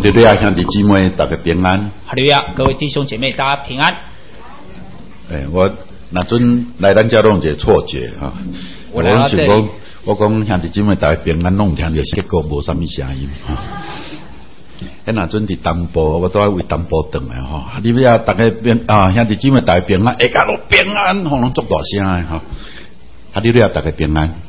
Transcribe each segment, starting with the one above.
利路亚，兄弟姊妹，大家平安。 哈利路亚，各位弟兄姐妹，大家平安。 我那阵来咱家拢一个错觉哈， 我来到这里， 我讲兄弟姊妹大家平安，拢听到结果无什么声音哈。那阵伫东部，我都要为东部转的哈。哈利路亚，大家平兄弟姊妹大家平安，下家拢平安，吼拢足大声的哈。哈利路亚，大家平安。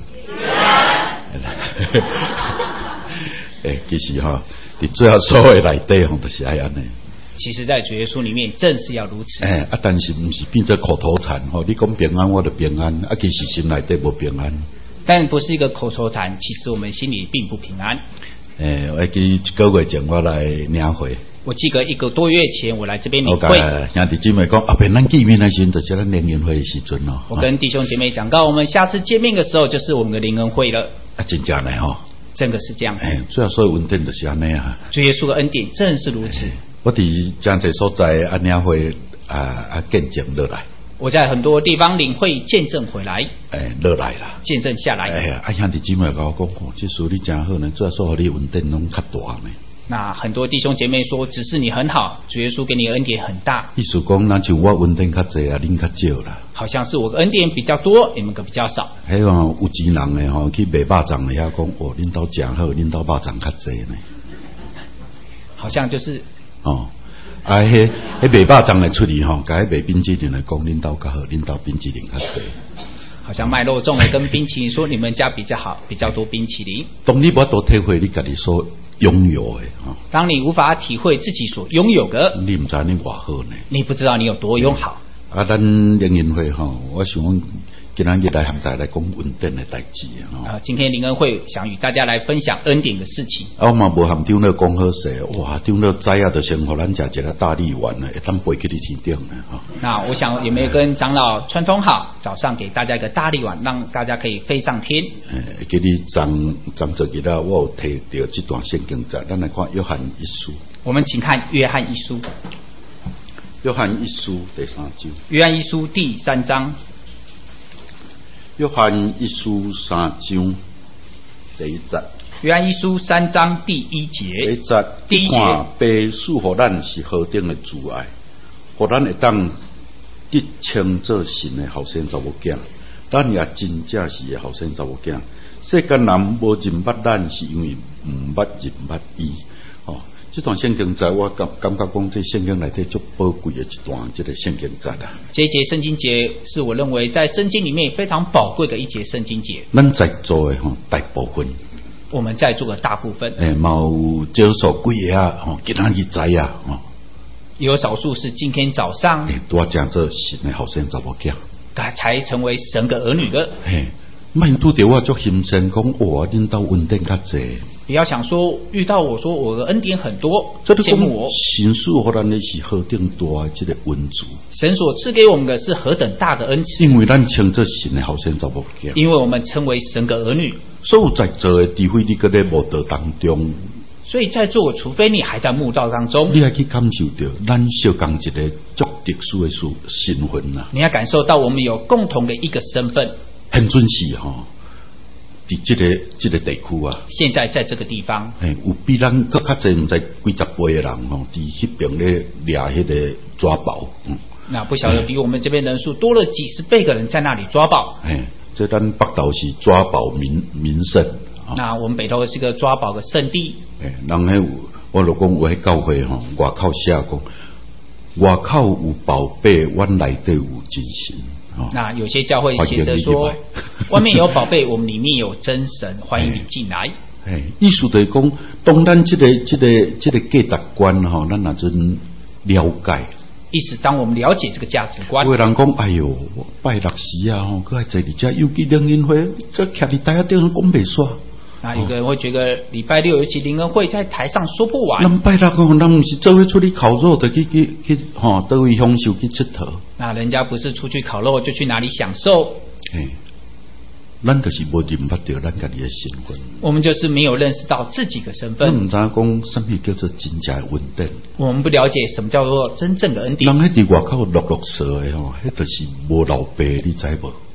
其实哈，伫最后所有内底吼，就是爱安尼。 其实，在主耶稣里面，正是要如此。 但是不是变成口头禅吼？你讲平安，我就平安，其实心内底无平安。 但不是一个口头禅，其实我们心里并不平安。 我记1个月前我来领会。 我记得1个多月前我来这边领会。 兄弟姐妹讲，平咱见面的时候，就是咱灵恩会的时阵咯。 我跟弟兄姐妹讲到，我们下次见面的时候，就是我们的灵恩会了。 真正的吼。 真的是这样子。 最后所有恩典就是安尼啊。 主耶稣的恩典正是如此。 我伫真侪所在安领会见证落来。 我在很多地方领会见证回来。 落来啦。 见证下来。 兄弟姊妹甲我讲，这事你真好呢，最后所有你恩典拢较大呢。 那很多弟兄姐妹说，只是你很好，主耶稣给你的恩典很大。 意思讲，那就我恩典较侪啊，恁较少啦。 好像是我的恩典比较多，你们可比较少。 迄个有钱人的吼，去卖肉粽的遐讲，恁兜真好，恁兜肉粽较侪呢。 好像就是迄卖肉粽的出去吼，甲迄卖冰淇淋的讲，恁兜较好，恁兜冰淇淋较侪。 好像卖肉粽的跟冰淇淋说，你们家比较好，比较多冰淇淋。 当你无多体会你家己所拥有的当你无法体会自己所拥有的， 你唔知你偌好呢？ 你不知道你有多拥好。 咱灵恩会我想今日来和大家来讲恩典的代志今天灵恩会想与大家来分享恩典的事情。 我嘛无和长老讲好势，哇，长老知影就先互咱食一个大力丸呢，会当飞去你天顶呢那我想有没有跟长老串通好，早上给大家一个大力丸，让大家可以飞上天。 给你昨日我有摕到这段圣经节，咱来看约翰一书。 我们请看约翰一书。 约翰一书第3章。 约翰一书第3章。 约翰一书3章第1节。 约翰一书3章第1节。 第一节，看父赐予咱是何等的慈爱，互咱会当得称做神的后生查某囝，咱也真正是的后生查某囝。世间人无认捌咱，是因为唔捌认捌伊。这段圣经节我感觉讲，这圣经内底最宝贵的一段，这个圣经节啦。 这一节圣经节是我认为在圣经里面非常宝贵的一节圣经节。 咱在座的大部分， 我们在座的大部分， 有少数几个今仔日知啊， 有少数是今天早上多讲做神的后生查某囝， 才成为神的儿女的。 莫拄着我足心神讲，哇，恁兜恩典较济。 不要想说遇到我说我的恩典很多，羡慕我。 神赐予咱的是何等大的这个恩赐， 神所赐给我们的是何等大的恩赐。 因为咱称作神的后生查某囝， 因为我们称为神的儿女。 所有在座的，除非你搁在慕道当中， 所以在座，除非你还在慕道当中， 你还去感受到咱小共一个足特殊的身份呐。 你要感受到我们有共同的一个身份。 很准是伫这个地区啊， 现在在这个地方， 有比咱更较侪，唔知几十倍的人伫迄边咧抓迄个抓宝。 那不晓得比我们这边人数多了几十倍的人在那里抓宝。 这咱北投是抓宝名胜。 那我们北投是个抓宝的圣地。 人我就讲有迄教会外口写讲，外口有宝贝，阮内底有真神。 那有些教会写着说，外面有宝贝，我们里面有真神，欢迎你进来。 意思就是讲，当咱这个价值观咱那阵了解。 意思当我们了解这个价值观。 有人讲，哎呦，拜六时啊，搁还在伫遮，尤其灵恩会，这徛伫台下顶讲袂煞。 那有个人会觉得礼拜六尤其灵恩会在台上说不完。 咱拜六咱不是做伙出去烤肉的去倒位享受去佚佗。那人家不是出去烤肉就去哪里享受。 咱就是无认捌到咱家己的身份。 我们就是没有认识到自己的身份。 咱唔知讲什么叫做真正的恩典。 我们不了解什么叫做真正的恩典。 人喺伫外口落落踅的迄就是无老爸，你知无？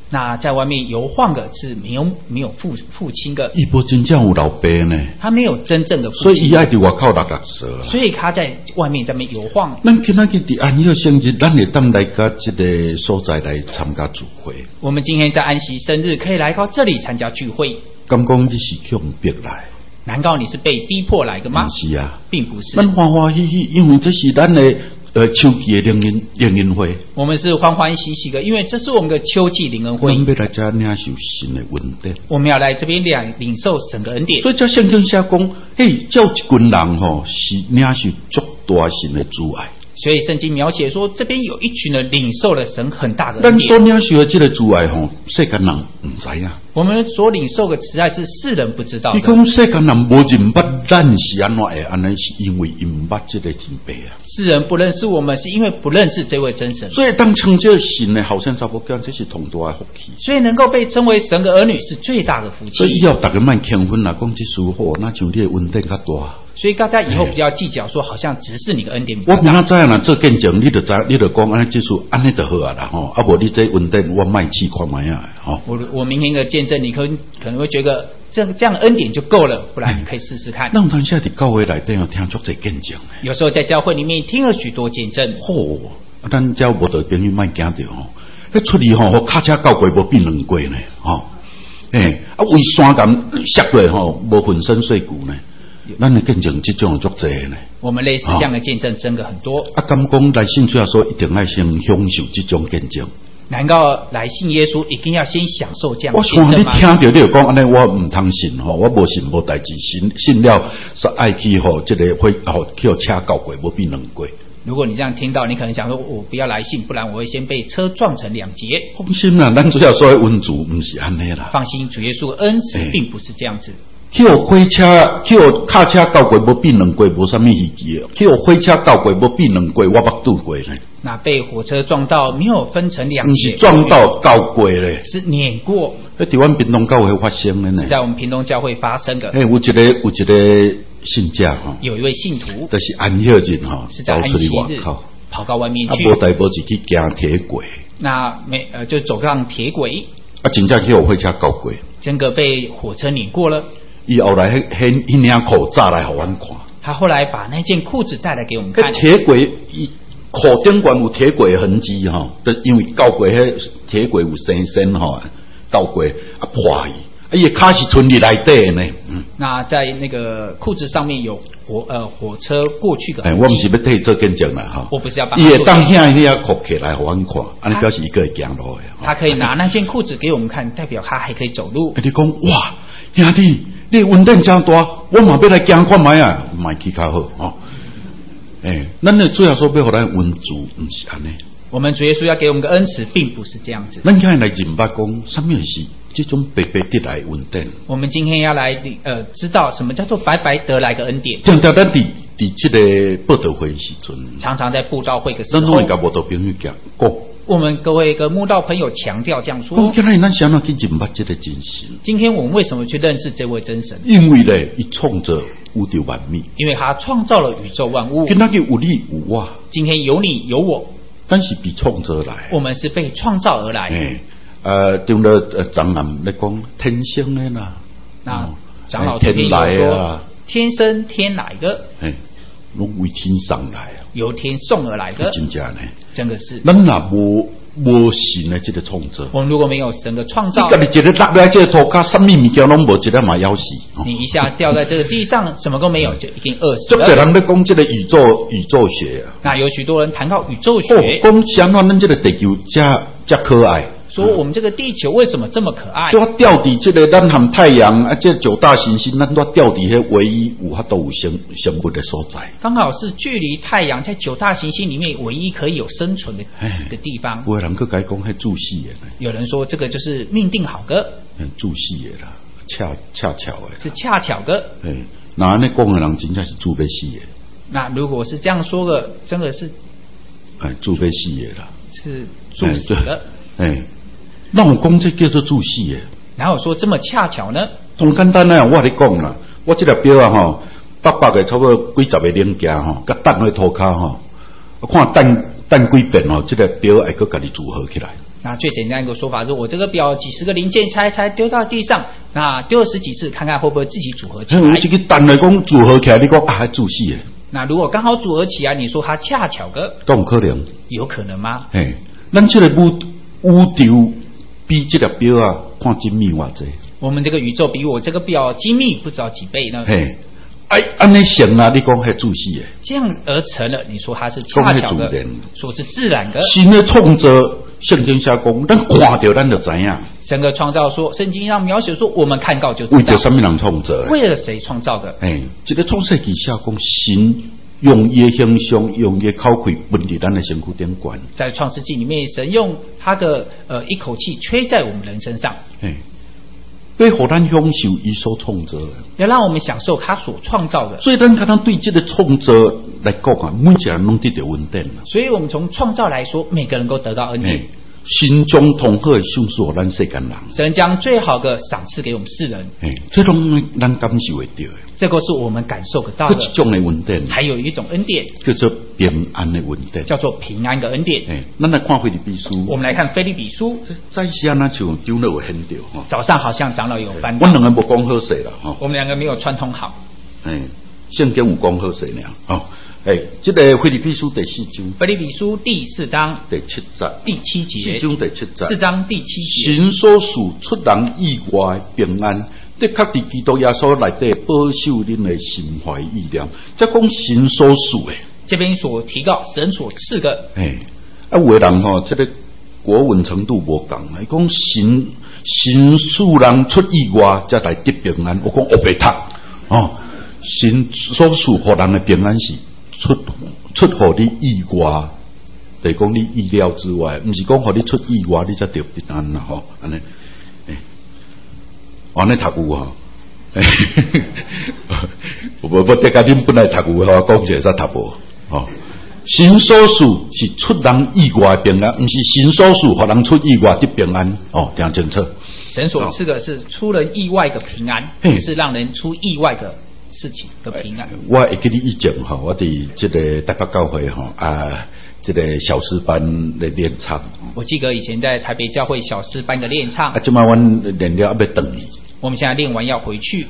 那在外面游晃的是没有父亲的， 伊无真正有老爸呢， 他没有真正的父亲， 所以伊爱伫外口六岁， 所以他在外面在那边游晃。 咱今仔日伫安息生日，咱会当来到这个所在来参加聚会。 我们今天在安息生日，可以来到这里参加聚会。 敢讲你是强逼来？ 难道你是被逼迫来的吗？ 不是啊， 并不是。 咱欢欢喜喜，因为这是咱的秋季的灵恩会。 我们是欢欢喜喜的，因为这是我们的秋季灵恩会。 我们要来这领受神的恩典。 我们要来这边领受神的恩典。 所以这圣经写讲，嘿，叫一群人吼是领受足大神的主爱。 所以圣经描写说，这边有一群人领受了神很大的恩咱典。 所领受的这个主爱吼，世间人唔知啊。 我们所领受的慈爱是世人不知道的。 你讲世间人无认捌咱是安怎会安尼？是因为因毋捌这个天父啊。 世人不认识我们，是因为不认识这位真神。 所以当称这神的后生查某囝，这是同大的福气。 所以能够被称为神的儿女是最大的福气。 所以以后大家莫轻分啦，讲这事好，那像你的恩典较大。 所以大家以后不要计较说，好像只是你的恩典比较大。 我明仔知影啦，做见证，你就讲安尼这事安尼就好啊啦吼，啊无你这恩典我莫试看卖啊吼。 我明天的见证，你可能会觉得这样的恩典就够了，不然你可以试试看。 那我们现在伫教会内底有听足侪见证。 有时候在教会里面听了许多见证。 咱只无得朋友莫惊着吼，迄出去吼，卡车交过无变两过呢吼，为山咁摔过吼，无粉身碎骨呢。咱的见证这种足侪呢。 我们类似这样的见证真的很多。 敢讲来信主要说一定要先享受这种见证。 难道来信耶稣一定要先享受这样的见证吗？我听到你就讲安尼，我唔通信吼，我无信无代志，信了是爱去吼，这个会去车交过，无变两过。 如果你这样听到，你可能想说，我不要来信，不然我会先被车撞成两截。 放心啦，咱主要说的恩主不是安尼啦。 放心，主耶稣的恩慈并不是这样子。 去火车，去卡车交过无变两过，无啥物稀奇的。去火车交过无变两过，我捌拄过呢。 那被火车撞到没有分成两截， 是撞到交过咧， 是碾过。 喺台湾屏东教会发生的呢， 是在我们屏东教会发生的。 有一个信者哈， 有一位信徒， 就是安息日哈， 是在安息日跑到外面去， 无代无志去行铁轨。 那就走上铁轨， 真正去有火车交过， 整个被火车碾过了。 伊后来迄领裤扎来互阮看， 他后来把那件裤子带来给我们看。 铁轨裤顶管有铁轨痕迹哈，因为交过迄铁轨有生哈，交过破伊，伊卡是存伫内底呢。 那在那个裤子上面有火车过去的。 我不是要替做见证啦哈， 我不是要把。 伊会当遐遐裤起来互阮看，安尼表示一个会行路的。 他可以拿那件裤子给我们看，代表他还可以走路。 你讲哇，兄弟，你运动真大，我嘛要来行看卖啊，卖去较好哦。咱的主要说要互咱恩主，不是安尼。 我们主耶稣要给我们个恩慈，并不是这样子。 咱今日来认白讲，什么是这种白白得来恩典？ 我们今天要来知道什么叫做白白得来的恩典。 常常咱伫这个布道会时阵， 常常在布道会的时候， 咱拢会甲布道朋友讲， 我们各位跟慕道朋友强调这样说： 今天咱想要去认白这个真神。 今天我们为什么去认识这位真神？ 因为呢，伊创造宇宙万物， 因为他创造了宇宙万物。 今天有你有我， 今天有你有我， 但是被创造来， 我们是被创造而来。 对了，长老来讲，天生的啦， 那长老天来啊，天生天来的， 拢为天上来啊， 由天送而来的， 真正呢， 真的是。 咱若无神的这个创造， 我们如果没有神的创造， 你一个落来这个土骹，什么物件拢无，一个嘛枵死。 你一下掉在这个地上，什么都没有，就一定饿死了。 这个人在讲这个宇宙学啊， 那有许多人谈到宇宙学， 讲相反，咱这个地球这可爱。 说我们这个地球为什么这么可爱？ 就吊伫这个咱含太阳啊，这九大行星，咱都吊伫迄唯一有法度有生物的所在。 刚好是距离太阳在九大行星里面唯一可以有生存的地方。 有人去讲迄注死的， 有人说这个就是命定好的， 注死的啦，恰巧的， 是恰巧的。 那安尼讲的人真正是注要死的。 那如果是这样说的，真的是注要死的啦， 是注死的。 那我讲这叫做注死的， 然后说这么恰巧呢？ 同简单啊，我跟你讲啦，我这条表啊吼，白个差不多几十个零件吼，甲等迄涂骹吼，看等几遍吼，这个表会搁家己组合起来。 那最简单一个说法是，我这个表几十个零件拆丢到地上，那丢了10几次，看看会不会自己组合起来。 这个单来讲组合起来，你讲还注死的。 那如果刚好组合起来，你说它恰巧个， 都可能， 有可能吗？ 嘿，咱这个宇宙比这个表啊，看精密偌济。 我们这个宇宙比我这个表精密不知道几倍呢？ 嘿，安尼成啊，你讲系注死的。 这样而成了，你说它是恰巧的，说是自然的。 新的创造，圣经下讲，咱看到咱就知影。 整个创造说，圣经上描写说，我们看到就知道。 为着什么人创造？ 为了谁创造的？ 这个创世纪下讲，神用伊的形象，用伊的口气，分伫咱的身躯顶管。 在创世纪里面，神用他的一口气吹在我们人身上。 要互咱享受伊所创造的， 要让我们享受他所创造的。 所以咱可能对这个创造来讲啊，每一个人拢得到恩典。 所以我们从创造来说，每个人都得到恩典。 神将同好的赏赐咱世间人， 神将最好的赏赐给我们世人。 这种咱感受会到的， 这个是我们感受得到的。 这种的恩典， 还有一种恩典叫做平安的恩典， 叫做平安的恩典。 咱来看腓立比书，我们来看腓立比书。 在时啊，那像长老有很到哈， 早上好像长老有翻到。 我两个无讲好势啦哈， 我们两个没有串通好。 圣经有讲好势呢哦。这个腓立比书第4章， 腓立比书第4章第7节， 第7节， 4章第7节 ，4章第7节。 神所赐出人意外平安，的确伫基督耶稣内底保守恁的心怀意念。这讲神所赐的， 这边所提到神所赐的。 有的人吼，这个国文程度无共，伊讲神使人出意外，才来得平安。我讲黑白读哦，神所赐互人的平安是。出乎你意外，就是讲你意料之外，不是讲互你出意外，你才得平安啦吼。安尼，安尼读有吼，无得甲恁本来读有吼，讲者使读无吼。神所赐是出人意外平安，不是神所赐互人出意外得平安哦，听清楚。 神所赐的是出人意外的平安，是让人出意外的事情的平安。 我会记得以前哈，我伫这个台北教会哈这个小诗班的练唱。 我记得以前在台北教会小诗班的练唱。 即摆阮练了要回去。 我们现在练完要回去。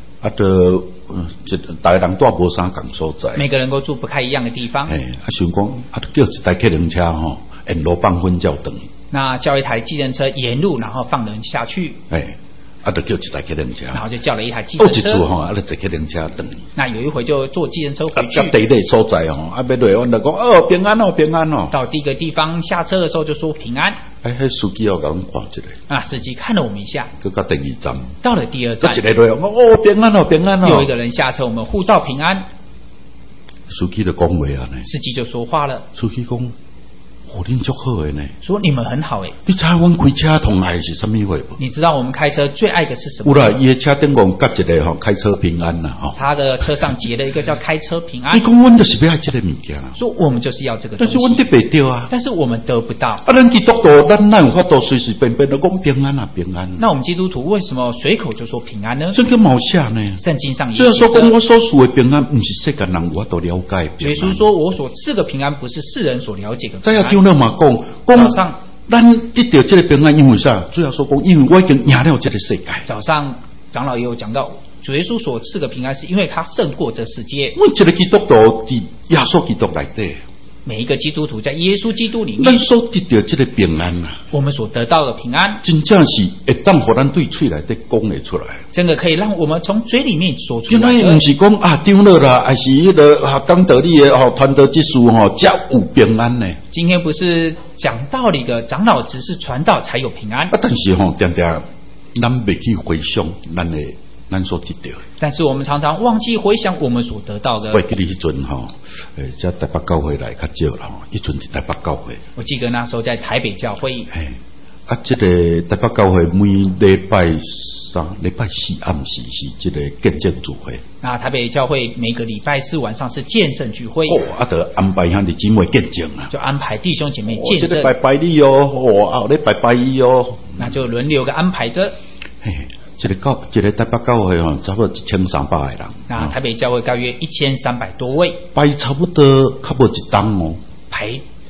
大家人住无啥共所在。 每个人都住不太一样的地方。 想讲叫一台客人车吼，沿路放分叫等。 那叫一台计程车沿路，然后放人下去。 就叫一台计程车， 然后就叫了一台计程车。 一次吼，就坐计程车等。 那有一回就坐计程车回去。 第一个所在吼，要落，我就讲平安哦，平安哦。 到第一个地方下车的时候就说平安。 迄司机要甲阮看一下。 司机看了我们一下。 就到第2站。 到了第2站。 一个落，平安哦，平安哦。 有一个人下车，我们互道平安。 司机就讲话啊呢。 司机就说话了。 司机讲。恁足好的呢， 说你们很好你知阮开车同爱是什么话不？ 你知道我们开车最爱的是什么？ 有啦，伊的车顶讲夹一个开车平安啦他的车上结了一个叫开车平安。 你讲阮就是要这个物件啦。 说我们就是要这个东西。 但是阮得不到啊。 但是我们得不到。 咱基督徒，咱哪有法度随随便便的讲平安啊平安？ 那我们基督徒为什么随口就说平安呢？ 这个冇写呢。 圣经上也写。虽然说讲我所属的平安，不是世间人有法度了解。 耶稣说我所赐的平安，不是世人所了解的平安。 再要听了嘛讲。 早上， 咱得到这个平安，因为啥？主要说讲，因为我已经赢了这个世界。 早上长老也有讲到，主耶稣所赐的平安，是因为他胜过这世界。 我这个基督徒伫耶稣基督内底。 每一个基督徒在耶稣基督里面， 咱所得到这个平安啊， 我们所得到的平安， 真正是会当互咱对嘴内底讲得出来。 真的可以让我们从嘴里面说出来的。 因为不是讲长老啦，还是迄个讲道理的传道技术才有平安呢。 今天不是讲道理的长老，只是传道才有平安。 但是常常咱未去回想咱所得到的。 但是我们常常忘记回想我们所得到的。 我记得迄阵在台北教会来较少啦，迄阵是台北教会。 我记得那时候在台北教会。 这个台北教会每礼拜3、礼拜4暗时是这个见证聚会。 那台北教会每个礼拜4晚上是见证聚会。 就安排兄弟姐妹见证啊。 就安排弟兄姐妹见证。 这个拜你哦，你拜伊哦。 那就轮流个安排着。 这个台北教会差不多1300个人。 那台北教会大约1300多位。 排差不多较无一档哦。 排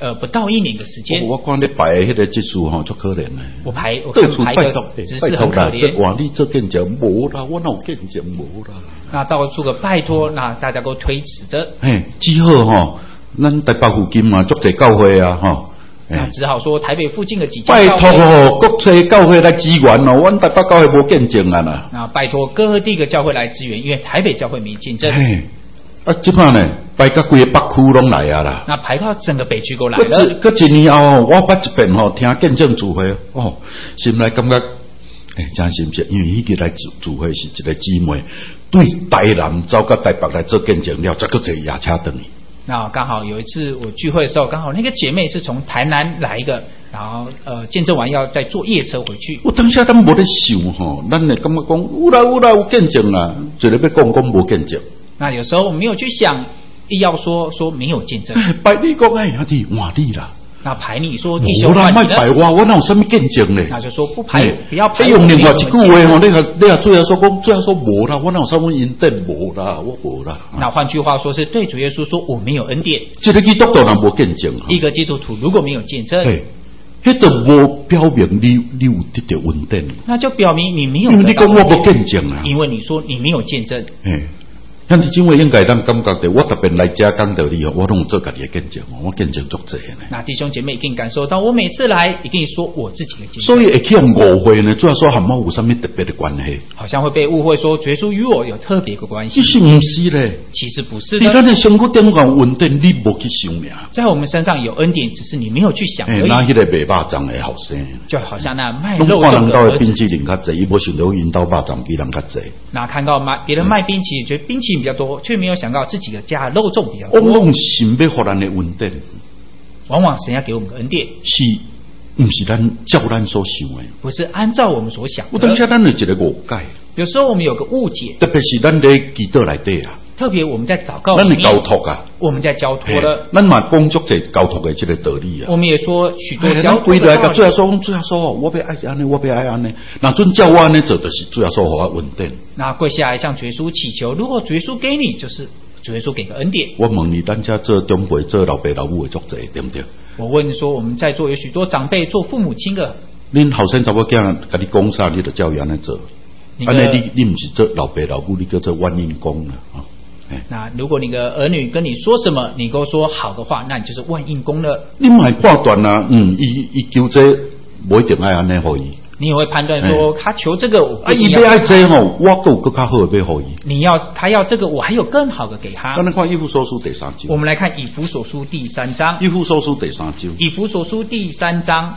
不到1年的时间。 我看你排的迄个技术吼，足可怜的。 我排的只是很可怜。 哇，你这见证无啦，我哪有见证无啦？ 那到处个拜托，那大家都推辞着。 只好吼，咱台北附近嘛，足侪教会啊，吼。 那只好说台北附近的几家拜托哦，各地教会来支援哦，阮台北教会无见证啊啦。 那拜托各地的教会来支援，因为台北教会没见证。 即摆呢，排到规个北区拢来啊啦。 那排到整个北区都来了。 搁一年后，我捌一遍吼，听见证聚会哦，心内感觉真心切，因为迄个来聚会是一个姊妹，对台南走到台北来做见证了，再搁坐夜车回去。 那刚好有一次我聚会的时候，刚好那个姐妹是从台南来的，然后见证完要再坐夜车回去。 我当下咱无咧想吼，咱会感觉讲有啦有见证啦，一个要讲无见证。 那有时候我没有去想，必要说没有见证。 拜你讲兄弟换你啦。 那排你说弟兄换你呢？拜我哪有什么见证呢？ 那就说不排，不要排。 用另外一句话吼，你也最后说讲，最后说无啦，我哪有什么恩典无啦，我无啦。 那换句话说，是对主耶稣说我没有恩典。 这个基督徒人无见证。 一个基督徒如果没有见证， 迄就无表明你有得到恩典。 那就表明你没有。 因为你讲我无见证啊。 因为你说你没有见证。 像你今位应该当感觉到，我特别来家讲道理哦，我拢做家己的见证，我见证足济呢。 那弟兄姐妹一定感受到，我每次来一定说我自己的见证。 所以会去用误会呢，主要说和我有什么特别的关系？ 好像会被误会说，耶稣与我有特别的关系。 其实不是嘞， 其实不是的。 在咱的生活顶上恩典，你无去想命。 在我们身上有恩典，只是你没有去想而已。 那迄个卖肉粽的后生， 就好像那卖肉粽的儿子， 冰淇淋较济，伊无想到因兜肉粽比人较济。 那看到别人卖冰淇淋，觉得冰淇淋比较多，却没有想到自己的家肉粽比较多。 我们神要给咱的恩典， 往往神要给我们的恩典， 不是咱照咱所想的， 不是按照我们所想的。 有当时咱有一个误解， 有时候我们有个误解， 特别是咱在祈祷内底啊。 特别我们在祷告， 咱的交托啊， 我们在交托了， 咱嘛讲足者交托的这个道理啊。 我们也说许多交托的道理。 最后说，我要爱安尼，我要爱安尼。那准叫我安尼做，就是最后说我稳定。 那跪下来向主耶稣祈求，如果主耶稣给你，就是主耶稣给个恩典。 我问你，咱家做长辈、做老爸老母的足者，对不对？ 我问你说，我们在座有许多长辈做父母亲的， 恁后生查某囝甲你讲啥，你就照样安尼做。安尼你不是做老爸老母，你叫做万应公了啊。 那如果你的儿女跟你说什么，你跟我说好的话，那你就是万应公了。 你买判断啊，伊求这不一定爱安尼互伊。 你也会判断说，他求这个，我伊要爱这吼，我够更较好的要互伊。 他要这个，我还有更好的给他。 咱看以弗所书第3章。 我们来看以弗所书第3章。 以弗所书第3章。 以弗所书第3章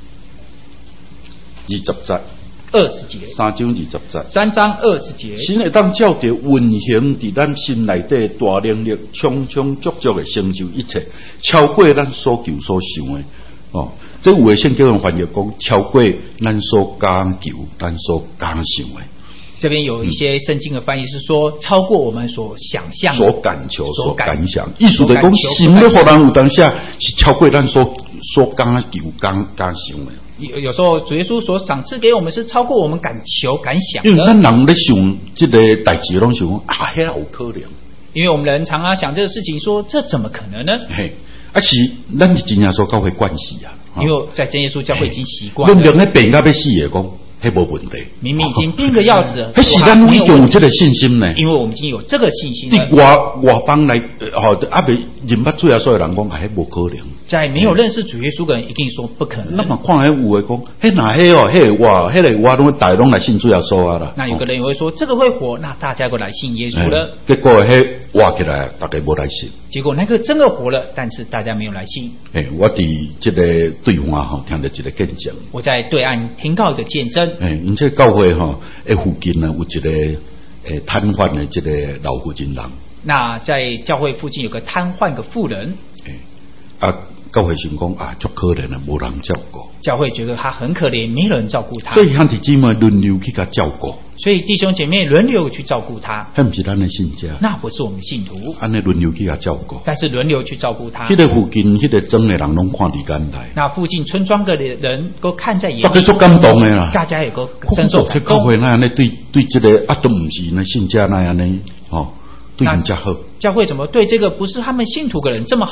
20节。 20节 3章20节 ，3章20节， 神会当照着运行伫咱心内底大能力，充充足足的成就一切，超过咱所求所想的。哦，这有的圣经人翻译讲，超过咱所讲求、咱所讲想的。 这边有一些圣经的翻译是说，超过我们所想象、 所感求、所感想。意思就是讲，神要互人有当下是超过咱所讲求、讲想的。 有时候主耶稣所赏赐给我们是超过我们敢求敢想的， 因为咱人咧想这个代志，拢想啊，遐有可能。 因为我们人常常想这个事情，说这怎么可能呢？ 是咱是真正所教会惯习啊。 因为在真耶稣教会已经习惯了。 论人咧病到要死的讲。迄无问题， 明明已经病个要死了， 迄是咱已经有这个信心呢。 因为我们已经有这个信心了。 外邦来，阿未认捌主耶稣的人讲，迄无可能。 在没有认识主耶稣的人，一定说不可能。 那么看迄有的讲，迄哪迄哦，迄话，迄个话拢大拢来信主耶稣啊啦。 那有个人也会说，这个会火，那大家都来信耶稣了。 结果迄话起来，大家无来信。 结果那个真的活了，但是大家没有来信。 我伫这个对话吼，听到一个见证。 我在对岸听到一个见证。 因这教会吼，附近呢有一个瘫痪的这个老妇人。 那在教会附近有个瘫痪的妇人。 教会想讲足可怜啊，无人照顾。教会觉得他很可怜，没有人照顾他。 所以兄弟姊妹轮流去甲照顾。 所以弟兄姐妹轮流去照顾他。 那不是咱的信家。 那不是我们信徒。 安尼轮流去甲照顾。 但是轮流去照顾他。 迄个附近迄个庄的人拢看伫眼内。 那附近村庄的人都看在眼里。 大家足感动的啦。 大家也都深受感动。 教会那样呢，对这个都不是那信家那样呢，对人家好。 教会怎么对这个不是他们信徒的人这么好？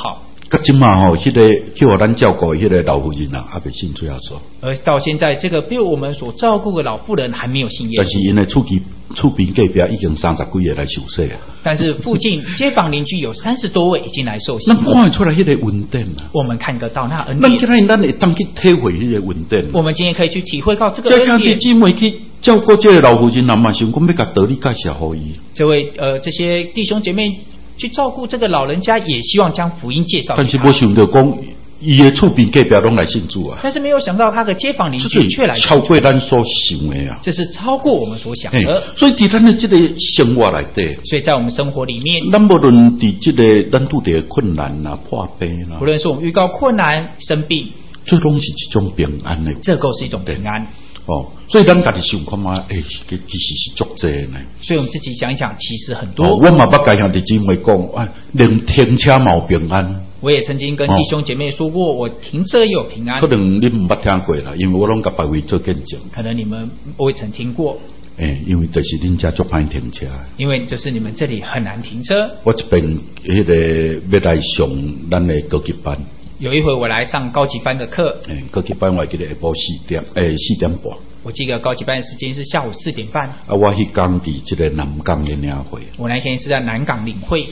到今嘛吼，迄个叫我咱照顾迄个老妇人啊，还没信主耶稣。 而到现在，这个被我们所照顾的老妇人还没有信耶但是稣。 因为厝边隔壁已经30几个来受洗啊。 但是附近街坊邻居有30多位已经来受洗咱。看得出来迄个恩典啊。 我们看得到那恩咱今典。 日咱会当去体会迄个恩典。 我们今天可以去体会到这个这兄弟恩典。 姊妹去照顾这个老妇人，嘛想讲要甲道理介绍互伊。 这些弟兄姐妹去照顾这个老人家，也希望将福音介绍给他。 但是无想到讲，伊的厝边隔壁拢来信主啊。 但是没有想到他的街坊邻居却来信主， 超过咱所想的啊。 这是超过我们所想的。 所以伫咱的这个生活内底， 所以在我们生活里面， 咱无论伫这个咱拄着困难啦、破病啦， 无论是我们遇到困难、生病， 这拢是一种平安的。 这都是一种平安。 所以咱家己想看嘛，其实是足济呢。 所以我们自己想一想，其实很多。 我嘛捌甲兄弟姊妹讲，连停车嘛有平安。 我也曾经跟弟兄姐妹说过，我停车也有平安。 可能你唔捌听过啦，因为我拢甲别位做见证。 可能你们未曾听过。 因为就是恁家足歹停车。 因为就是你们这里很难停车。 我这边迄个要来上咱的高级班。 有一回我来上高级班的课， 高级班我记得下晡4点半。 我记得高级班的时间是下午4点半。 我迄天伫这个南港的领会。 我那天是在南港领会。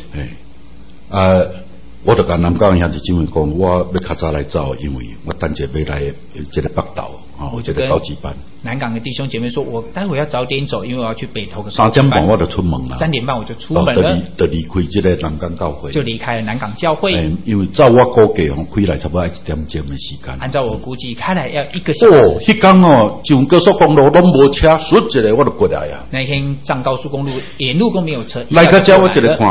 我就跟南港兄弟姊妹讲，我要较早来走，因为我等者要来这个北投这个高级班。 南港的弟兄姐妹说，我待会要早点走，因为我要去北投的 3点半我就出门了。 3点半我就出门了， 就离开这个南港教会， 就离开了南港教会。 因为照我估计开来差不多1点钟的时间。 按照我估计，开来要1个小时。 迄天上高速公路拢无车，顺一个我就过来啊。 那天上高速公路，沿路都没有车。 来到这我一个看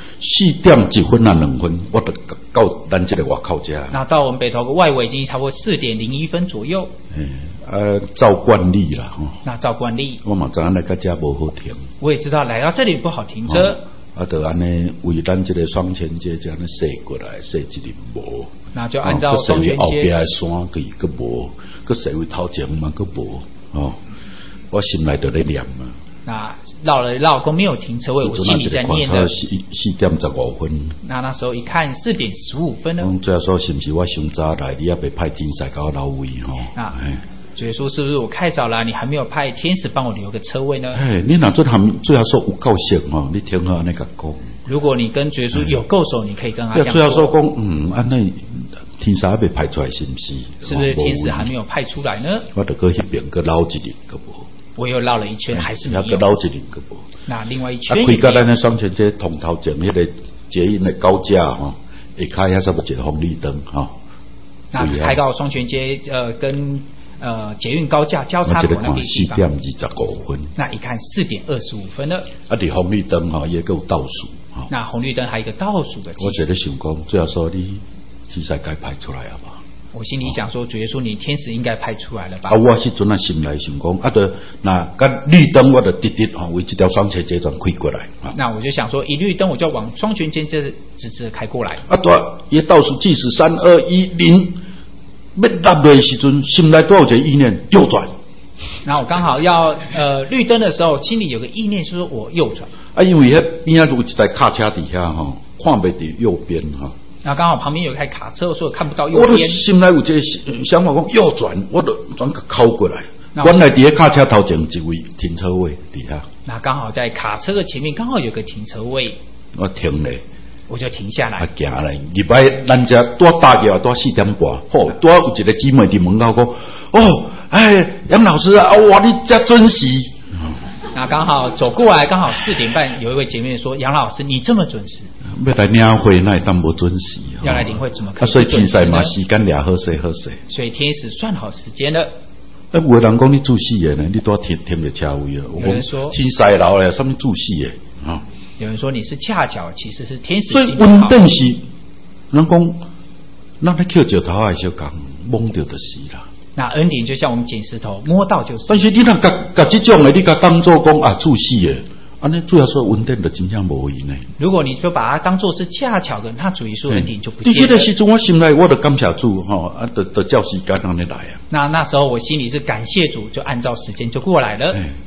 4点1分啊2分，我就到咱这个外口这。 那到我们北投的外围已经差不多4点01分左右。 照惯例啦， 那照惯例， 我嘛知影来到这无好停。 我也知道来到这里不好停车。 就安尼为咱这个双泉街这样驶过来，驶一日无。 那就按照双泉街后边的山佮无，佮驶为头前嘛佮无。我心内就在念嘛。 那绕了绕，都没有停车位，我心里在念的。 4点15分。 那时候一看4点15分呢。 最后说是不是我上早来，你也未派天使到老位所以说是不是我太早了？你还没有派天使帮我留个车位呢？ 你若最后说有够熟你听好安尼甲讲。 如果你跟耶稣有够熟，你可以跟他这样说。 最后说讲，安尼天使还未派出来，是不是？ 是不是天使还没有派出来呢？ 我就搁迄边搁绕一日搁无。 我又绕了一圈，还是没有。 搁绕一日搁无。 那另外一圈。 开到咱的双泉街通头前迄个捷运的高架下开遐差不多一个红绿灯那开到双泉街跟捷运高架交叉口那个地方。4 点25分。 那一看4点25分了。 伫红绿灯也够倒数。 那红绿灯还有一个倒数的。 我觉得想讲，最后说你天使该派出来了吧？ 我心里想说，主耶稣，你天使应该派出来了吧？ 我迄阵心内想讲，那甲绿灯我就直为这条双泉街转开过来。 那我就想说，一绿灯我就往双泉街这直直开过来。 伊倒数计时3、2、1、0，要落的时阵，心内都有一个意念右转。 然后我刚好要绿灯的时候，心里有个意念，就是说我右转。 因为迄边有一台卡车底下看不到右边那刚好旁边有一台卡车，所以我看不到右边。 我的心内有一个想法，讲右转，我就转靠过来。原来伫卡车头前一位停车位底下。 那刚好在卡车的前面，刚好有个停车位。 我停咧， 我就停下来。 行咧，入来咱家多大个，多4点半，多有一个姊妹伫门口讲，杨老师啊，哇，你真准时。 那刚好走过来，刚好4点半，有一位姐妹说：“杨老师，你这么准时。” 要来领会，那当不准时。 要来领会怎么可以？ 所以天使嘛，时间俩好势。 所以天使算好时间了。 有的人讲你注死的呢，你都停着车位啊。 有人说天使老咧，什么注死的有人说你是恰巧，其实是天使。 所以稳定是，人讲，咱咧捡石头的时候讲，摸到就是啦。 那恩典就像我们捡石头，摸到就是。 但是你若甲这种的，你甲当作讲注死的，安尼主要说稳定的真正无用呢。 如果你就把它当作是恰巧的，那主耶稣恩典就不见了。 你迄个时阵，我心内我就感谢主就照时间安尼来啊。 那时候我心里是感谢主，就按照时间就过来了。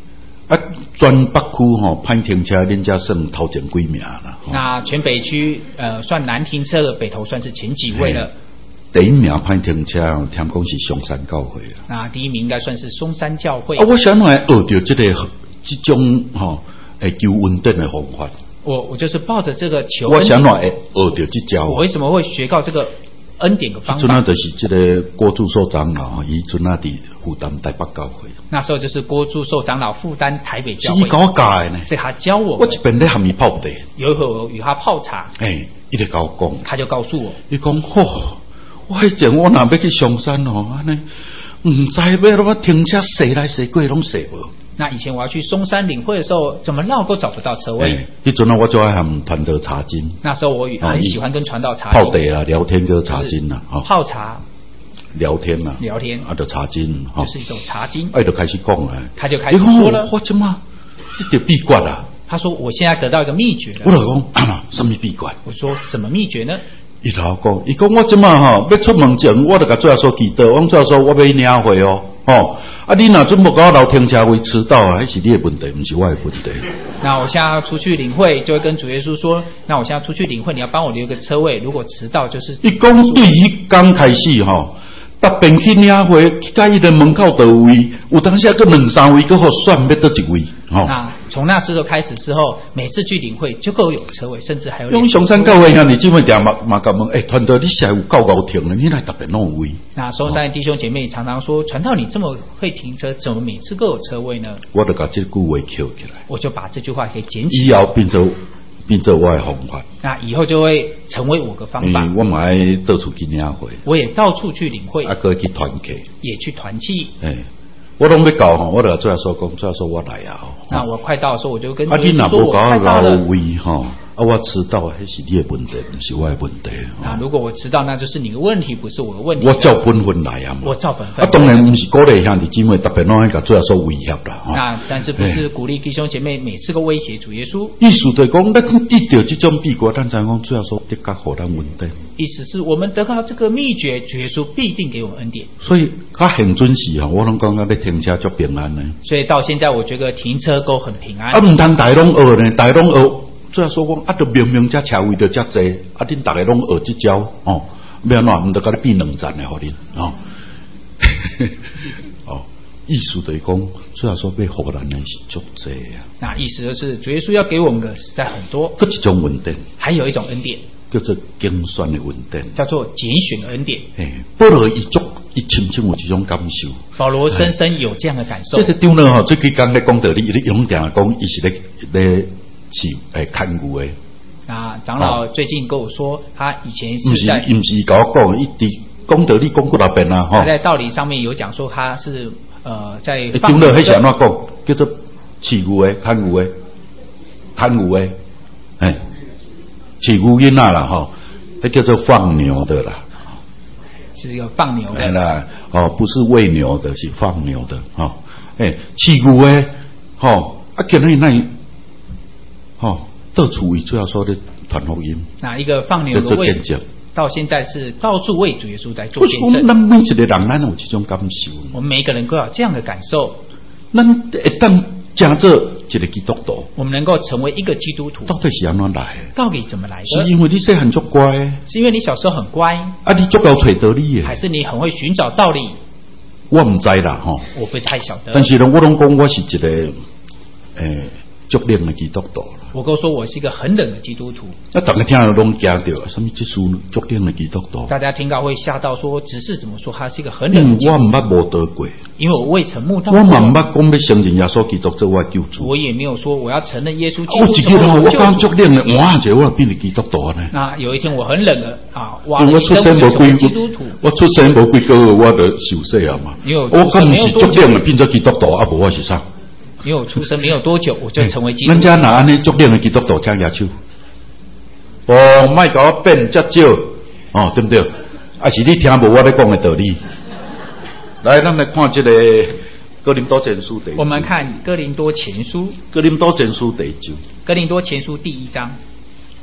啊，全北区歹停车，恁遮算头前几名啦。 那全北区算难停车的北投算是前几位了。 第一名歹停车，听讲是松山教会啦。 那第一名应该算是松山教会。 啊，我想来学到这种求稳定的方法。 我就是抱着这个求我想来学到这招。 我为什么会学到这个恩典的方法？ 阵啊，就是这个郭祝寿长老，伊阵啊伫负担台北教会。 那时候就是郭祝寿长老负担台北教会。 是伊教我教的呢， 是他教我。 我一边咧含伊泡茶。 有一回我与他泡茶。 伊就甲我讲， 他就告诉我， 伊讲我迄前我若要去上山安尼唔知要怎么停车踅来踅过拢踅无。 那以前我要去松山领会的时候，怎么绕都找不到车位。 迄阵啊，我就爱含传道查经。 那时候我很喜欢跟传道查经。 泡茶啦，聊天就查经啦， 泡茶。 聊天啦， 聊天就查经， 就是一种查经。 就开始讲啊， 他就开始说了， 我怎么这个秘诀啊？ 他说我现在得到一个秘诀了。 我就讲什么秘诀？ 我说什么秘诀呢？ 伊就讲，伊讲我即马要出门前，我就甲最后说祈祷，我最后说我要领会啊，你若准无搞留停车位迟到啊，迄是你的问题，不是我的问题。 那我现在要出去领会，就会跟主耶稣说，那我现在出去领会，你要帮我留个车位，如果迟到就是。 伊讲对于刚开始逐边去领会，去甲伊的门口倒位，有当时个两三位，搁好选要倒一位。 那从那时候开始之后，每次去领会就够有车位，甚至还有。 用松山教会兄弟姊妹定嘛甲问，传道你现在有够高停了，你来特别弄有位。 那松山弟兄姐妹常常说，传道你这么会停车，怎么每次都有车位呢？ 我就把这句话捡起来， 我就把这句话给捡起来， 以后变做我的方法。 那以后就会成为我的方法。 我嘛爱到处去领会， 我也到处去领会， 搁去团契， 也去团契。 我拢要到我就最后说讲，最后说我来啊。 那我快到的时候，我就跟你若无快到了。 我迟到，迄是你的问题，不是我的问题。 那如果我迟到，那就是你的问题，不是我的问题。 我照本分来啊！ 我照本分。 当然不是鼓励兄弟姊妹特别拢甲最后说威胁啦。 那但是不是鼓励弟兄姐妹每次都威胁主耶稣？ 意思就是讲，咱得到这种秘诀，咱才讲最后说得甲互咱稳定。 意思是我们得到这个秘诀，主耶稣必定给我们恩典。 所以较很准时我拢讲咧停车足平安呢。 所以到现在，我觉得停车都很平安。 唔通大拢学呢，大拢学。最后说讲就明明这车位就遮济，恁大家拢学这招要安怎？唔得甲你变两站的，互恁意思就是讲，最后说要互咱的是足济啊。 那意思就是主耶稣要给我们的实在很多。 这一种稳定， 还有一种恩典， 叫做精选的稳定， 叫做拣选的恩典。 保罗伊深深有这种感受。 保罗深深有这样的感受。 这个长老最近刚咧讲道理，伊用定讲，伊是咧是看牛的。 那长老最近跟我说，他以前是在， 不是甲我讲，伊伫讲道理讲过六遍啦。 他在道理上面有讲说，他是在长老迄是安怎讲？叫做饲牛的、看牛的、看牛的，饲牛囡仔啦，迄叫做放牛的啦。 是一个放牛的啦，不是喂牛的，是放牛的，饲牛的，今日那。到处为最后说的传福音。那一个放牛的位置，到现在是到处为主耶稣在做见证。咱每一个人，咱有这种感受。我们每一个人都有这样的感受。咱一旦加做一个基督徒，我们能够成为一个基督徒，到底是安怎来？到底怎么来的？是因为你细汉足乖，是因为你小时候很乖啊？你足够找道理的，还是你很会寻找道理？我唔知啦，我不太晓得。但是呢，我拢讲我是一个足冷的基督徒。我哥说我是一个很冷的基督徒。那大家听到拢惊到，什么这属足冷的基督徒？大家听到会吓到说，只是怎么说他是一个很冷的基督徒？我唔捌无得过，因为我未曾慕道过。我嘛唔捌讲要承认耶稣基督做我救主。我也没有说我要承认耶稣基督。我一个人，我刚足冷的，哇！就我变成基督徒呢。那有一天我很冷的哇！我出生无几基督徒，我出生无几个月，我就受洗啊嘛。我根本是足冷的，变做基督徒啊！无我是啥？因为我出生没有多久，我就成为基督徒。人家拿安尼足冷的基督徒请耶稣，莫甲我变遮少对不对？还是你听无我咧讲的道理？来，咱来看这个哥林多前书第。我们看哥林多前书。哥林多前书第9。哥林多前书第1章。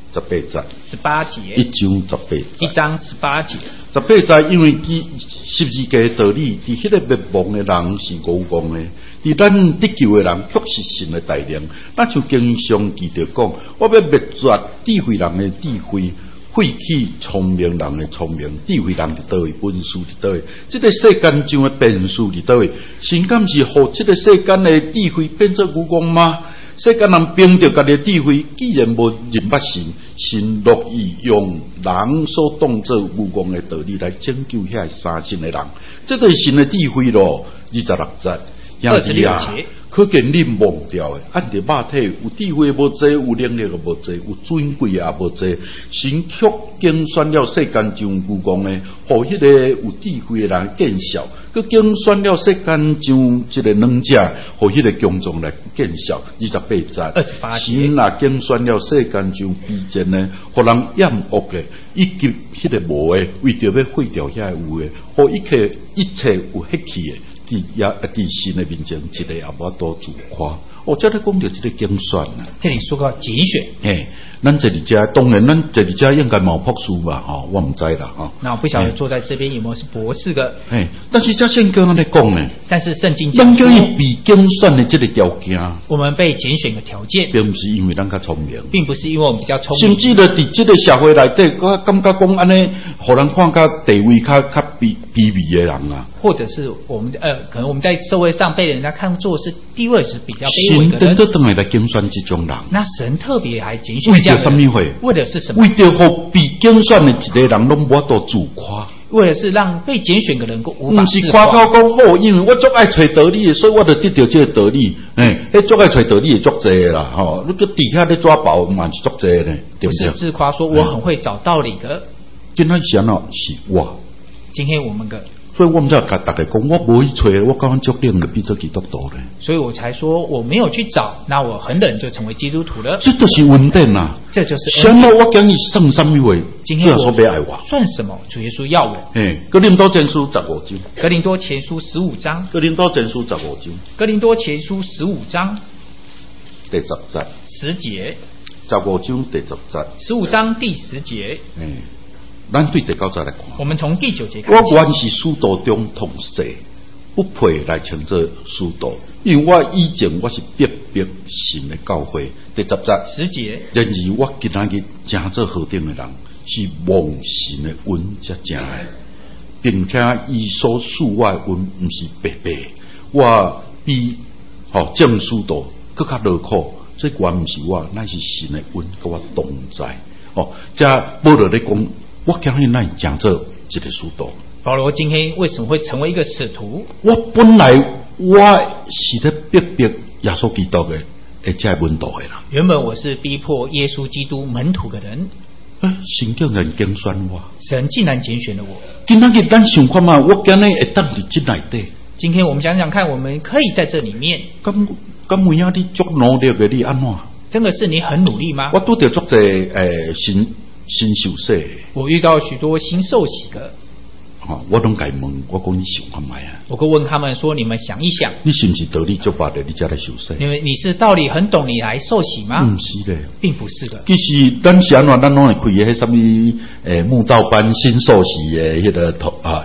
18节 18节 ，1章18节 ，1章18节。 18节，因为十字架的道理，伫迄个灭亡的人是无辜的，伫咱得救的人却是神的带领。咱就经常记得讲，我要灭绝智慧人的智慧，废弃聪明人的聪明。智慧人伫倒位，文书伫倒位，这个世间上的变数伫倒位。神敢是互这个世间的智慧变作愚公吗？世间人凭着家己的智慧，既然无认捌神，神乐意用人所当作愚公的道理来拯救遐三心的人，这就是神的智慧咯。26节，兄弟啊，可见你忘掉的，按着肉体有智慧无济，有能力也无济，有尊贵也无济。神却竞选了世间上愚公的，互迄个有智慧的人见笑；佮竞选了世间上这个软者，互迄个强壮来见笑。28节，神若竞选了世间上卑贱的，互人厌恶的，以及迄个无的，为着要废掉遐有的，互一切有血气的。伫神的面前，一个也无多自夸。这里讲到这个竞选啊， 这里说到拣选。 咱这里家当然，咱这里家应该冇博士吧？我唔知啦。 那我不晓得坐在这边有没有是博士的。 但是这圣经安尼讲呢， 但是圣经讲说，咱叫伊被竞选的这个条件， 我们被拣选的条件， 并不是因为咱较聪明， 并不是因为我们比较聪明， 甚至咧伫这个社会内底，我感觉讲安尼，互人看较地位较卑微的人啊， 或者是我们可能我们在社会上被人家看作是地位是比较卑微的人， 神等来竞选这种人， 那神特别还拣选这样的人，为的是什么？ 为着互被竞选的一个人拢无多自夸。 为的是让被拣选的人无法自夸， 不是夸口讲因为我足爱找道理的，所以我就得到这个道理。足爱找道理的足济啦，你个底下咧抓宝嘛是足济呢，对不对？ 不是自夸说我很会找道理的。 今天想到是我， 今天我们个。 所以我们就甲大家讲，我无去找，我刚刚足冷的变做基督徒咧。 所以我才说我没有去找，那我很冷就成为基督徒了。 这就是恩典啊！ 这就是恩典。我讲你算什么话？ 今天我别爱我， 算什么？主耶稣要我。 哥林多前书15章。 哥林多前书15章。 哥林多前书15章。 哥林多前书15章第10节。 10节。 15章第10节。 15章第10节。 咱对第9节来看， 我们从第9节开始。 我原是使徒中同世，不配来称作使徒，因为我以前我是逼神的教会。第10节 ，10节。 然而我今仔日正做何等的人，是望神的恩才正的，并且伊所赐我的恩，不是白白。我比正使徒更加劳苦，这原不是我，乃是神的恩，跟我同在。这保罗咧讲。我今日乃讲做一个使徒。 保罗今天为什么会成为一个使徒？ 我本来我是在逼耶稣基督的，这门徒的啦。 原本我是逼迫耶稣基督门徒的人。 神竟然拣选我， 神竟然拣选了我。 今仔日咱想看嘛，我今日会当伫这内底。 今天我们想想看，我们可以在这里面。 咁有影你足努力的，你安怎？ 真的是你很努力吗？ 我拄着足济新受洗， 我遇到许多新受洗的。 我拢该问，我讲你想看卖啊？ 我会问他们说：你们想一想， 你是不是道理足白的？你才来受洗？ 因为你是道理很懂，你来受洗吗？ 不是的， 并不是的。 其实咱是安怎，咱拢会开迄什么慕道班、新受洗的迄个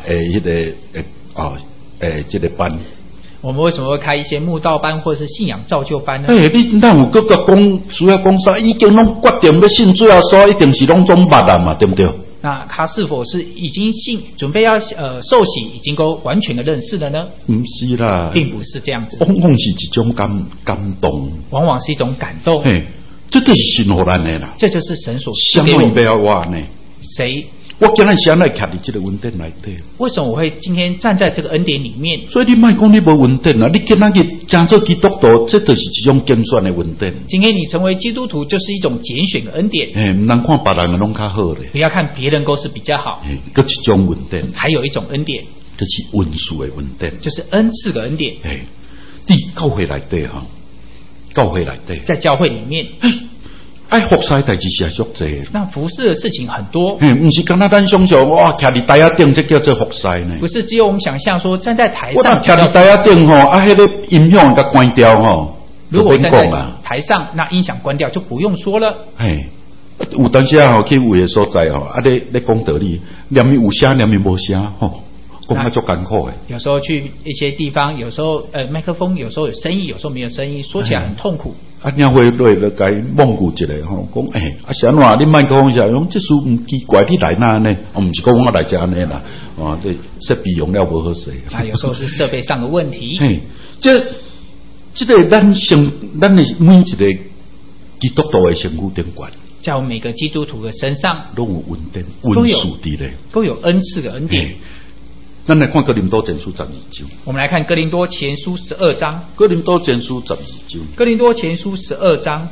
这个班。 我们为什么会开一些慕道班或者是信仰造就班呢？ 你哪有各个讲需要讲啥？已经拢决定要信主要说，一定是拢总捌啊嘛，对不对？ 那他是否是已经准备要受洗，已经够完全的认识了呢？ 不是啦， 并不是这样子。 往往是一种感动， 往往是一种感动。 这就是神给咱的啦。 这就是神所赐给我们。 谁要我呢？ 谁？ 我今日想来徛伫这个恩典内底。 为什么我会今天站在这个恩典里面？ 所以你莫讲你无恩典啦，你今仔日讲做基督徒，这就是一种拣选的恩典。 今天你成为基督徒，就是一种拣选的恩典。 唔能看别人的拢较好咧。 不要看别人都是比较好。 搁一种恩典。 还有一种恩典， 就是恩赐的恩典， 就是恩赐的恩典。 伫教会内底哈，教会内底， 在教会里面。 爱服侍代志是足济， 那服侍的事情很多， 不是刚才咱想象哇，徛伫台下顶，这叫做服侍呢？ 不是只有我们想象说站在台上， 我徛伫台下顶吼，迄个音响给关掉吼。 如果站在台上，那音响关掉就不用说了。 有当时啊，去有个所在吼，啊，咧讲道理，念伊有声，念伊无声，吼，讲啊足艰苦的。 有时候去一些地方，有时候麦克风有时候有声音，有时候没有声音，说起来很痛苦。 啊，领会落来甲伊蒙古一下吼，讲啊，是安怎？你麦克风下讲，这事唔奇怪，你来哪呢？唔是讲我来遮安尼啦，哦，这设备用了无好势。 啊，有时候是设备上的问题。 嘿，这个咱的每一个基督徒的身躯顶管。 在我们每个基督徒的身上， 都有恩典、恩属的嘞， 都有恩赐的恩典。 咱来看哥林多前书12章。 我们来看哥林多前书12章。 哥林多前书12章。 哥林多前书12章。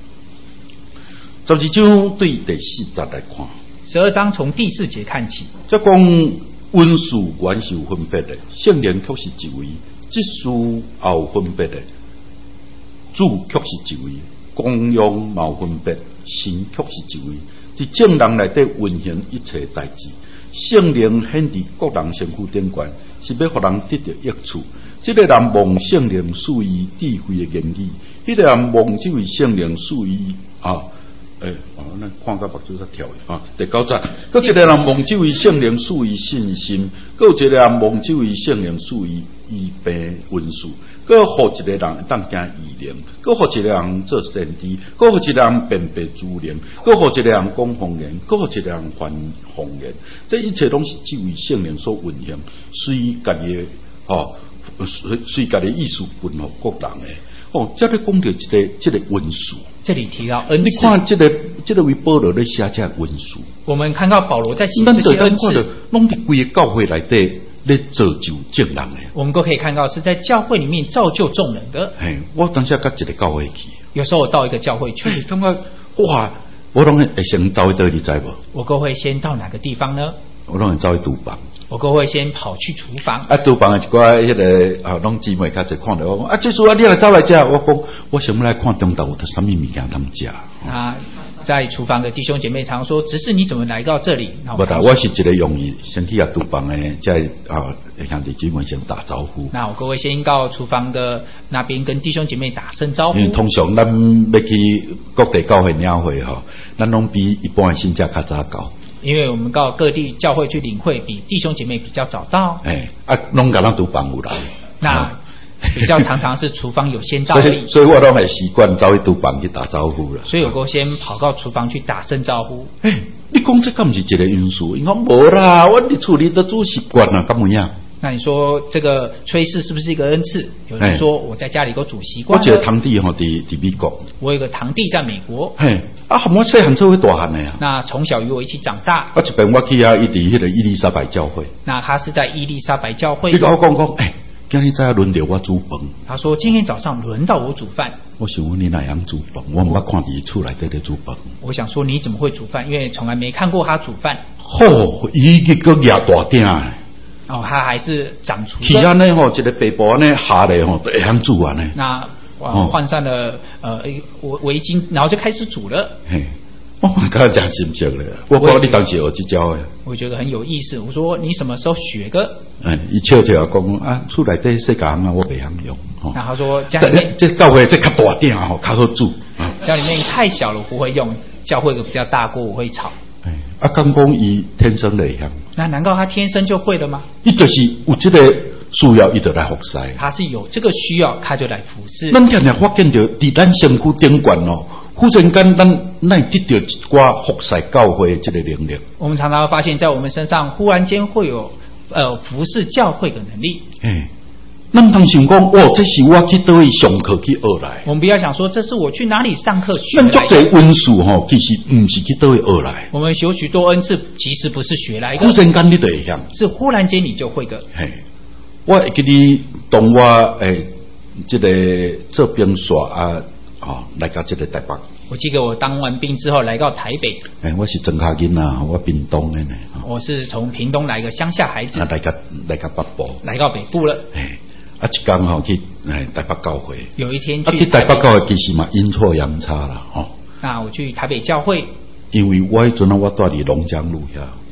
12章对第4节来看。 12章从第4节看起。 即讲恩属原是有分别的，圣灵却是一位；职事也有分别的，主却是一位。功用冇分别，神却是一位。在正人内底运行一切代志，圣灵显伫各人身躯顶悬，是要互人得到益处。这个人望圣灵赐予智慧的言语，迄个人望这位圣灵赐予咱看到目睭在跳啊！第9节，搁一个人望这位圣灵赐予信心，搁有一个人望这位圣灵赐予医病文书，搁互一个人当行异灵，搁互一个人做先知，搁互一个人辨别诸灵，搁互一个人讲方言，搁互一个人翻方言。这一切拢是这位圣灵所运行，随家己随家己意思分互各人的。这里讲到这个文书， 这里提到恩赐。 你看这个为保罗咧写这文书， 我们看到保罗在写这些恩赐， 拢伫规个教会内底咧造就众人的。 我们都可以看到是在教会里面造就众人的。 我当时甲一个教会去， 有时候我到一个教会去， 感觉哇，我拢会先走去倒，你知无？ 我都会先到哪个地方呢？ 我拢会走去厨房。 我都会先跑去厨房。 厨房的一寡迄个拢姊妹较侪看到我讲这事你来走来食，我讲我想要来看中昼有啥物物件通食。 在厨房的弟兄姐妹常说，只是你怎么来到这里？ 不啦，我是一个用意先去厨房的，在向弟姊妹先打招呼。 那我各位先到厨房的那边跟弟兄姐妹打声招呼。 因为通常咱要去各地教会领会吼，咱拢比一般的信者较早到。 因为我们到各地教会去领会，比弟兄姐妹比较早到。 拢甲咱厨房有来。 那比较常常是厨房有先到的， 所以我拢会习惯走去厨房去打招呼了。 所以我都先跑到厨房去打声招呼。 你讲这敢不是一个因素？因为无啦，我伫厝里都煮习惯了，敢怎样？ 那你说这个炊事是不是一个恩赐？有人说我在家里都煮习惯了。 我一个堂弟吼，伫美国。 我有个堂弟在美国。 含我细汉做伙大汉的啊。 那从小与我一起长大。 一边我去伊伫迄个伊丽莎白教会。 那他是在伊丽莎白教会。 你跟我讲，今天早轮到我煮饭。 他说今天早上轮到我煮饭。 我想问你哪样煮饭？我唔捌看伊厝内底咧煮饭。我想说你怎么会煮饭？因为从来没看过他煮饭。 伊个牙大鼎。 他还是长厨。 去安尼吼，一个白布安尼下来吼，都会晓煮安尼。 那换上了围巾，然后就开始煮了。 我刚讲真实了，我讲你当时学这招的。 我觉得很有意思。我说你什么时候学的？ 伊笑笑讲厝内底世界啊，我袂晓用。 那他说家里面这教会这较大鼎吼，较好煮。 家里面太小了，我不会用。教会有比较大锅，我会炒。 刚讲伊天生会晓。 那难道他天生就会了吗？ 伊就是有这个需要，伊就来服侍。 他是有这个需要，他就来服侍。 咱常常发现到，伫咱身躯顶悬哦，忽然间咱得到一寡服侍教会的这个能力。 我们常常发现，在我们身上忽然间会有服侍教会的能力。 咱通想讲，这是我去倒位上课去学来。 我们不要想说这是我去哪里上课学来的。咱足侪恩赐吼，其实唔是去倒位学来。 我们有许多恩赐，其实不是学来的。 忽然间你就会晓， 是忽然间你就会的。 我会记你当我这个做兵煞来到这个台北。 我记得我当完兵之后来到台北。 我是庄稼囡啊，我屏东的呢。 我是从屏东来个乡下孩子。 来到北部。 来到北部了。 一天吼去台北教会。 有一天去台北教会，其实嘛阴错阳差啦。 那我去台北教会。 因为我迄阵我住伫龙江路遐。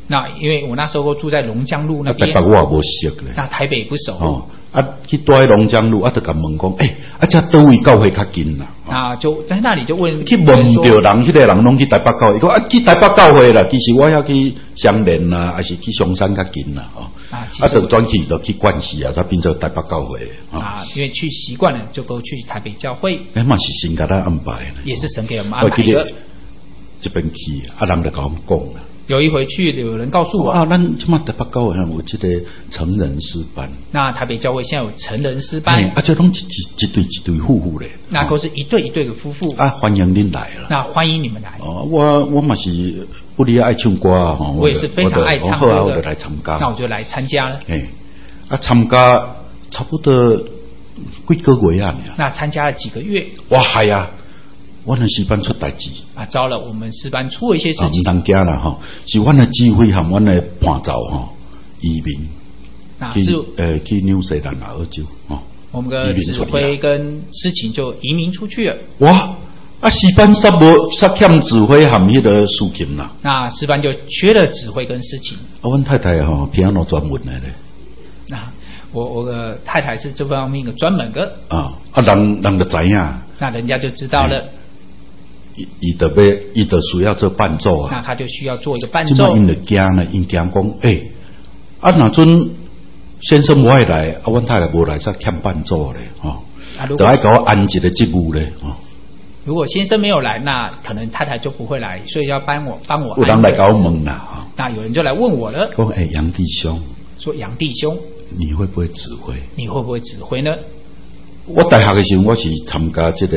那因为我那时候住在龙江路那边， 台北我也无熟咧。 那台北不熟。 去住喺龙江路，就甲问讲，这倒位教会较近啦。 那就在那里就问， 去问唔到人，迄个人拢去台北教会，讲去台北教会啦。其实我要去香莲啦，还是去松山较近啦。就转去就去关系啊，才变做台北教会。 因为去习惯了，就都去台北教会。 嘛是神给他安排的， 也是神给我们安排的。 这边去，人就甲我们讲啦。 有一回去，有人告诉我， 咱即马台北教会有这个成人诗班。 那台北教会现在有成人诗班， 这拢一对夫妇咧。 那都是一对一对的夫妇。 欢迎您来了。 那欢迎你们来。 我嘛是不离爱唱歌哈。 我也是非常爱唱歌的。 我就来参加。 那我就来参加了。 参加差不多几个月啊？ 那参加了几个月？ 哇嗨呀！我们诗班出代志糟了，我们诗班出了一些事情。 唔通惊啦哈，是我的指挥和我的伴奏哈移民，去纽西兰澳洲我们的指挥跟诗情就移民出去了。 哇！诗班煞欠指挥和迄个竖琴啦。那诗班就缺了指挥跟诗情。 阮太太piano专门的咧。 那我的太太是这方面的专门的。 人就知影。 那人家就知道了。 伊就需要做伴奏啊， 那他就需要做一个伴奏。 因就惊呢，因惊讲，哪阵先生无爱来，阮太太无来，才欠伴奏咧，就爱给我安一个职务咧， 如果先生没有来，那可能太太就不会来，所以要帮我安。 有人来给我问啦， 那有人就来问我了， 说杨弟兄， 说杨弟兄， 你会不会指挥？ 你会不会指挥呢？ 我大学的时候，我是参加这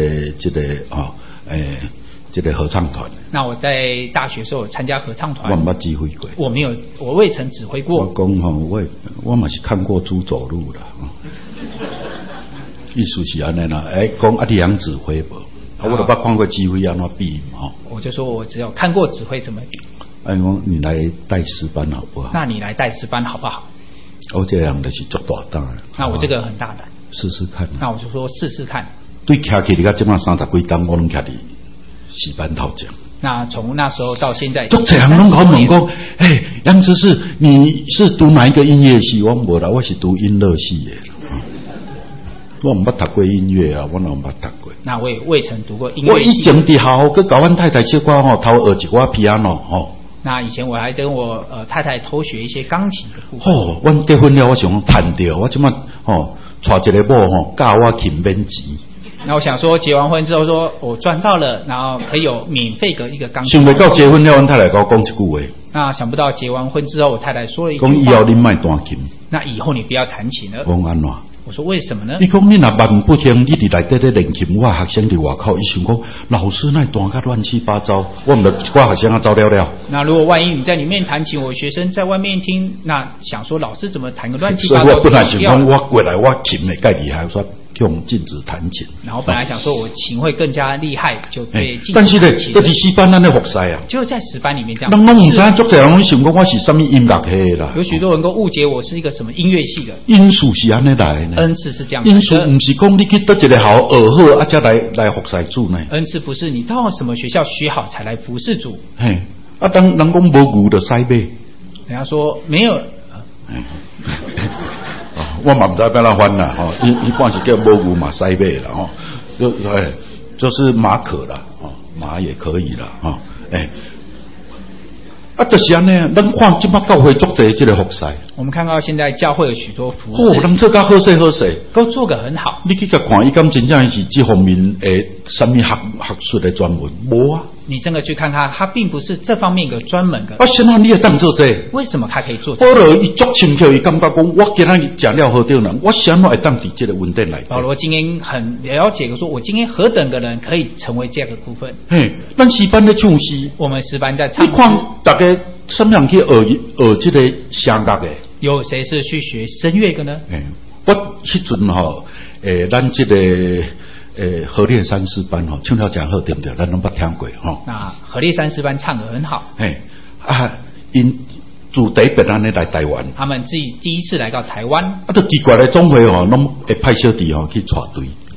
个合唱团。 那我在大学时候参加合唱团， 我没指挥过。 我未曾指挥过。 我讲我嘛是看过猪走路啦。意思是安尼啦，讲你想指挥不？我都捌看过指挥安怎比嘛。 我就说我只有看过指挥怎么比。 讲你来带诗班好不好？ 那你来带诗班好不好？ 我这样的是足大胆。 那我这个很大胆。 试试看。 那我就说试试看。 对，徛起你看这么30几档，我拢徛伫戏班头讲。 那从那时候到现在， 都这样拢搞问讲，杨执事，你是读哪一个音乐系？我无啦，我是读音乐系的。我唔捌读过音乐啊，我哪唔捌读过。 那我也未曾读过音乐系。 我以前伫校去教阮太太小可偷学一寡 piano 那以前我还跟我太太偷学一些钢琴的部分。 阮结婚了，我想赚掉，我即马娶一个某教我琴免钱。 那我想说，结完婚之后，说我赚到了，然后可以有免费的一个钢琴。 想不到结婚了，阮太太跟我讲一句话。 那想不到结完婚之后，我太太说了一句话。 讲以后你莫弹琴。 那以后你不要弹琴了。 讲安怎？ 我说为什么呢？ 你讲你若万不听，你伫内底咧练琴，我学生伫外口，伊想讲老师那弹甲乱七八糟，我唔得我学生走了了。 那如果万一你在里面弹琴，我学生在外面听，那想说老师怎么弹个乱七八糟？ 所以我本来想讲我过来我琴会介厉害，说用禁止弹琴。 然后本来想说我琴会更加厉害，就被禁止弹琴。 但是呢，这是诗班咱咧学识啊， 就在诗班里面这样。 人拢唔知，足侪人想讲我是什么音乐系啦。 有许多人都误解我是一个什么音乐系的。 因素是安尼来呢？ 恩赐是这样。 因素唔是讲你去得一个好学好，才来服侍主呢。 恩赐不是你到什么学校学好才来服侍主。 当人讲无牛就塞马。人家说没有。 我嘛唔知要哪翻啦，一般是叫无牛嘛塞马啦，就是马可啦，马也可以啦，就是安尼，咱看即摆教会足侪即个服侍。 我们看到现在教会有许多服侍， 人做甲好势好势， 都做得很好。 你去甲看，伊敢真正是这方面什么学术的专门无啊？ 你真的去看他并不是这方面一个专门的。 现在你也当做这？ 为什么他可以做这？ 保罗伊足清楚，伊感觉讲，我今日食了何等人，我想会当伫这个稳定来。 保罗今天很了解，说我今天何等个人可以成为这个部分。 咱诗班在唱诗， 我们诗班在唱诗。 你看大家什么人去学这个声乐的？ 有谁是去学声乐的呢？ 我迄阵咱这个。何烈山诗班唱了真好，对不对？咱拢捌听过那何烈山诗班唱得很好。 因自台北安尼来台湾， 他们自己第一次来到台湾。 都奇怪的总会拢会派小弟去带队。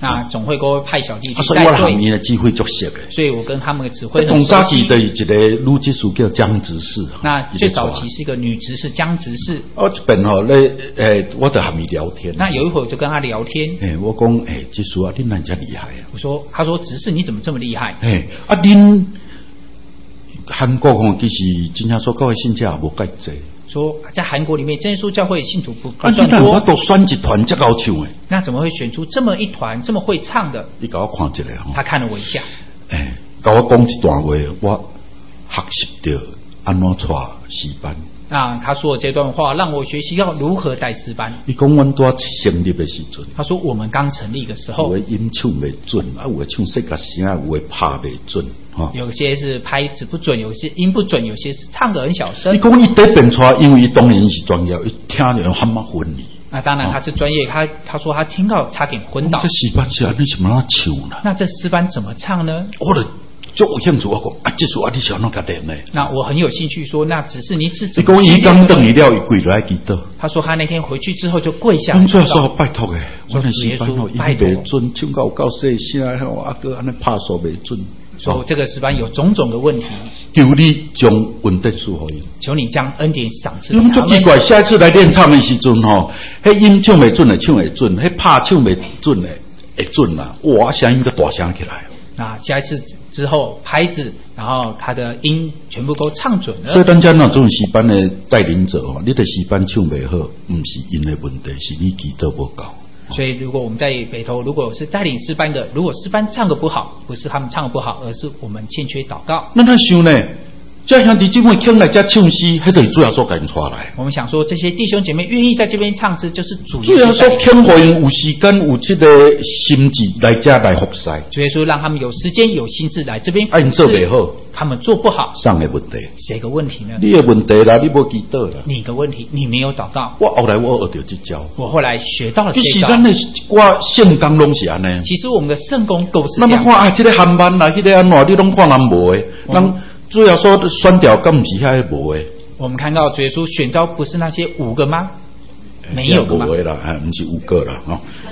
那总会给派小弟去所以我带队， 行业的机会足熟的。 所以我跟他们的指挥很董早期熟悉。 的一个女执事叫江执事， 那最早期是一个女执事江执事， 我这边吼咧，我就和伊聊天。 那有一会儿我就跟他聊天， 我讲，执事啊，恁哪遮厉害啊？ 他说执事你怎么这么厉害？ 恁韩国吼，其实真正所教的信者也无介济。 说在韩国里面真耶稣教会信徒不算但我多， 都选一团这高唱的。 那怎么会选出这么一团这么会唱的？ 你给我看一下吼。 他看了我一下， 跟我讲一段话，我学习到安怎带诗班。 那他说这段话让我学习要如何带诗班。 伊讲阮在成立的时阵， 他说我们刚成立的时候， 有的音唱袂准，有的唱细个声，有的拍袂准， 有些是拍子不准，有些音不准，有些是唱得很小声。 伊讲伊得变出来，因为伊当然是专业，伊听着喊嘛昏迷。 那当然他是专业，他说他听到差点昏倒。 这诗班是安尼怎么唱呢？ 那这诗班怎么唱呢？ 我的。就有兴趣，我讲这首你是安怎甲练的？ 那我很有兴趣说，那只是你是怎么？你讲伊刚等伊了，伊跪来祈祷。 他说他那天回去之后就跪下。 我说拜托诶，我的诗班哦， 音袂准，唱到够细声吼，啊个安尼拍数袂准。 说这个诗班有种种的问题， 求你将稳定赐予伊。 求你将恩典赏赐。 因为足奇怪，下一次来练唱的时阵吼，迄音唱袂准的唱会准，迄拍唱袂准的会准啦，哇，声音就大声起来。 那下一次之后拍子，然后他的音全部都唱准了。 所以咱家那种诗班的带领者哦，你的诗班唱袂好，不是因的问题，是你祈祷不够。 所以如果我们在北投，如果是带领诗班的，如果诗班唱得不好，不是他们唱得不好，而是我们欠缺祷告。 那他想呢？这兄弟姐妹肯来这唱诗，迄就是主要所赶出来。 我们想说，这些弟兄姐妹愿意在这边唱诗，就是主主要所肯互因有时间有这个心智来这来服侍。 主耶稣让他们有时间有心智来这边。 因做袂好， 他们做不好， 上的问题。 谁个问题呢？ 你的问题啦，你无祈祷啦。 你的问题，你没有祷告。 我后来学到这招。 我后来学到了这招。 其实咱的我圣工拢是安尼。 其实我们的圣工都是这样。 那么看啊，这个韩版啦，这个安怎，你拢看人无的，人。主要说选调更不是遐无诶。 我们看到主耶稣选召不是那些5个吗？没有个吗？ 无诶啦，不是5个啦，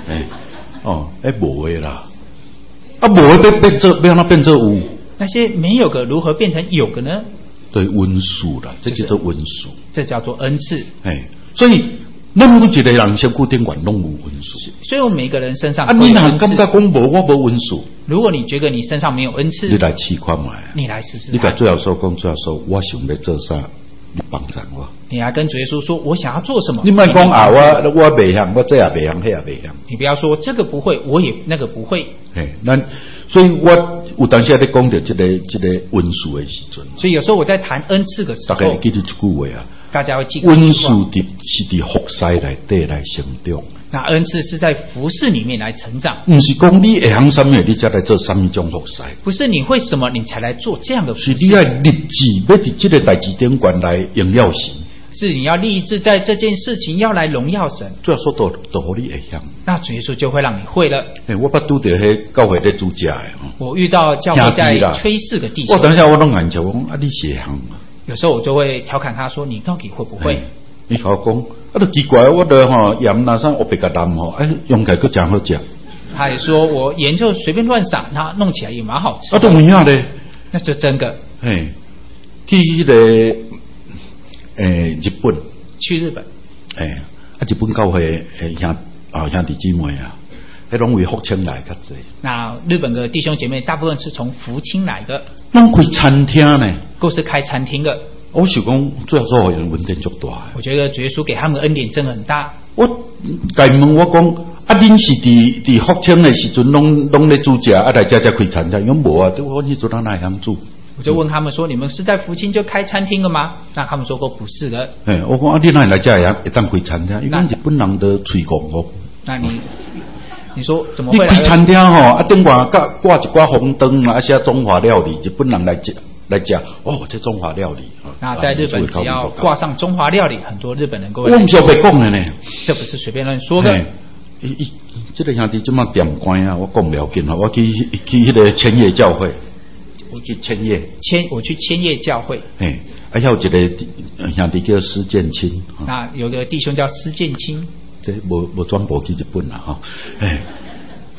无诶啦，无诶变做变哪变做有？ 那些没有个如何变成有个呢？ 对，温数啦，这叫做温数， 这叫做恩赐。 所以咱每一个人身躯顶管拢有温数。 所以我们每个人身上你哪感觉讲无我无温数？ 如果你觉得你身上没有恩赐， 你来试看卖。 你来试试。 你甲主要说讲，主要说我想要做啥，你帮助我。 你来跟主耶稣说，我想要做什么？ 你莫讲啊，我袂晓，我这也袂晓，那也袂晓。 你不要说这个不会，我也那个不会。 所以我有当时在讲到这个温数的时阵。 所以有时候我在谈恩赐的时候， 大家记住一句话啊。 大家要记住， 温数是伫服侍内底来成长。 那恩赐是在服侍里面来成长， 不是讲你会行什么，你才来做什么种服侍。 不是你会什么，你才来做这样的服侍。 是你要立志，要伫这个代志顶关来荣耀神。 是你要立志在这件事情要来荣耀神。 主要说都互你会晓。 那主耶稣就会让你会了。 我捌拄着迄教会咧主家的。 我遇到教会在吹4个弟兄。 我等一下我拢眼笑，我讲你是行嘛？ 有时候我就会调侃他说：“你到底会不会？” 你甲我讲，都奇怪，我的盐哪上我别个淡用起来佫真好食。 他也说我盐就随便乱撒，那弄起来也蛮好吃。 都唔样咧， 那就真的。 去迄个日本。 去日本。 日本教会兄弟姊妹啊，迄拢为福清来较济。 那日本的弟兄姐妹大部分是从福清来的。 拢开餐厅呢？ 都是开餐厅的。 我想讲，最后说有文件足大。 我觉得主耶稣给他们的恩典真的很大。 我家问我讲，恁是伫福清的时阵，拢咧煮食，来家开餐厅，讲无啊？我迄阵哪会晓煮？ 我就问他们说：“你们是在福清就开餐厅了吗？”那他们说过不是的。 我讲你哪来家会当开餐厅？因为日本人的嘴讲哦。 那你说怎么会？ 你开餐厅顶外挂一挂红灯啊，写中华料理，日本人来食。这中华料理。 那在日本只要挂上中华料理，很多日本人各位。 我唔是白讲的呢， 这不是随便乱说的。 这个兄弟这么点关啊，我讲不了紧我去迄个千叶教会，我去千叶。 我去千叶教会。 还有一个兄弟叫施建清。 那有个弟兄叫施建清。 这无转播去日本啦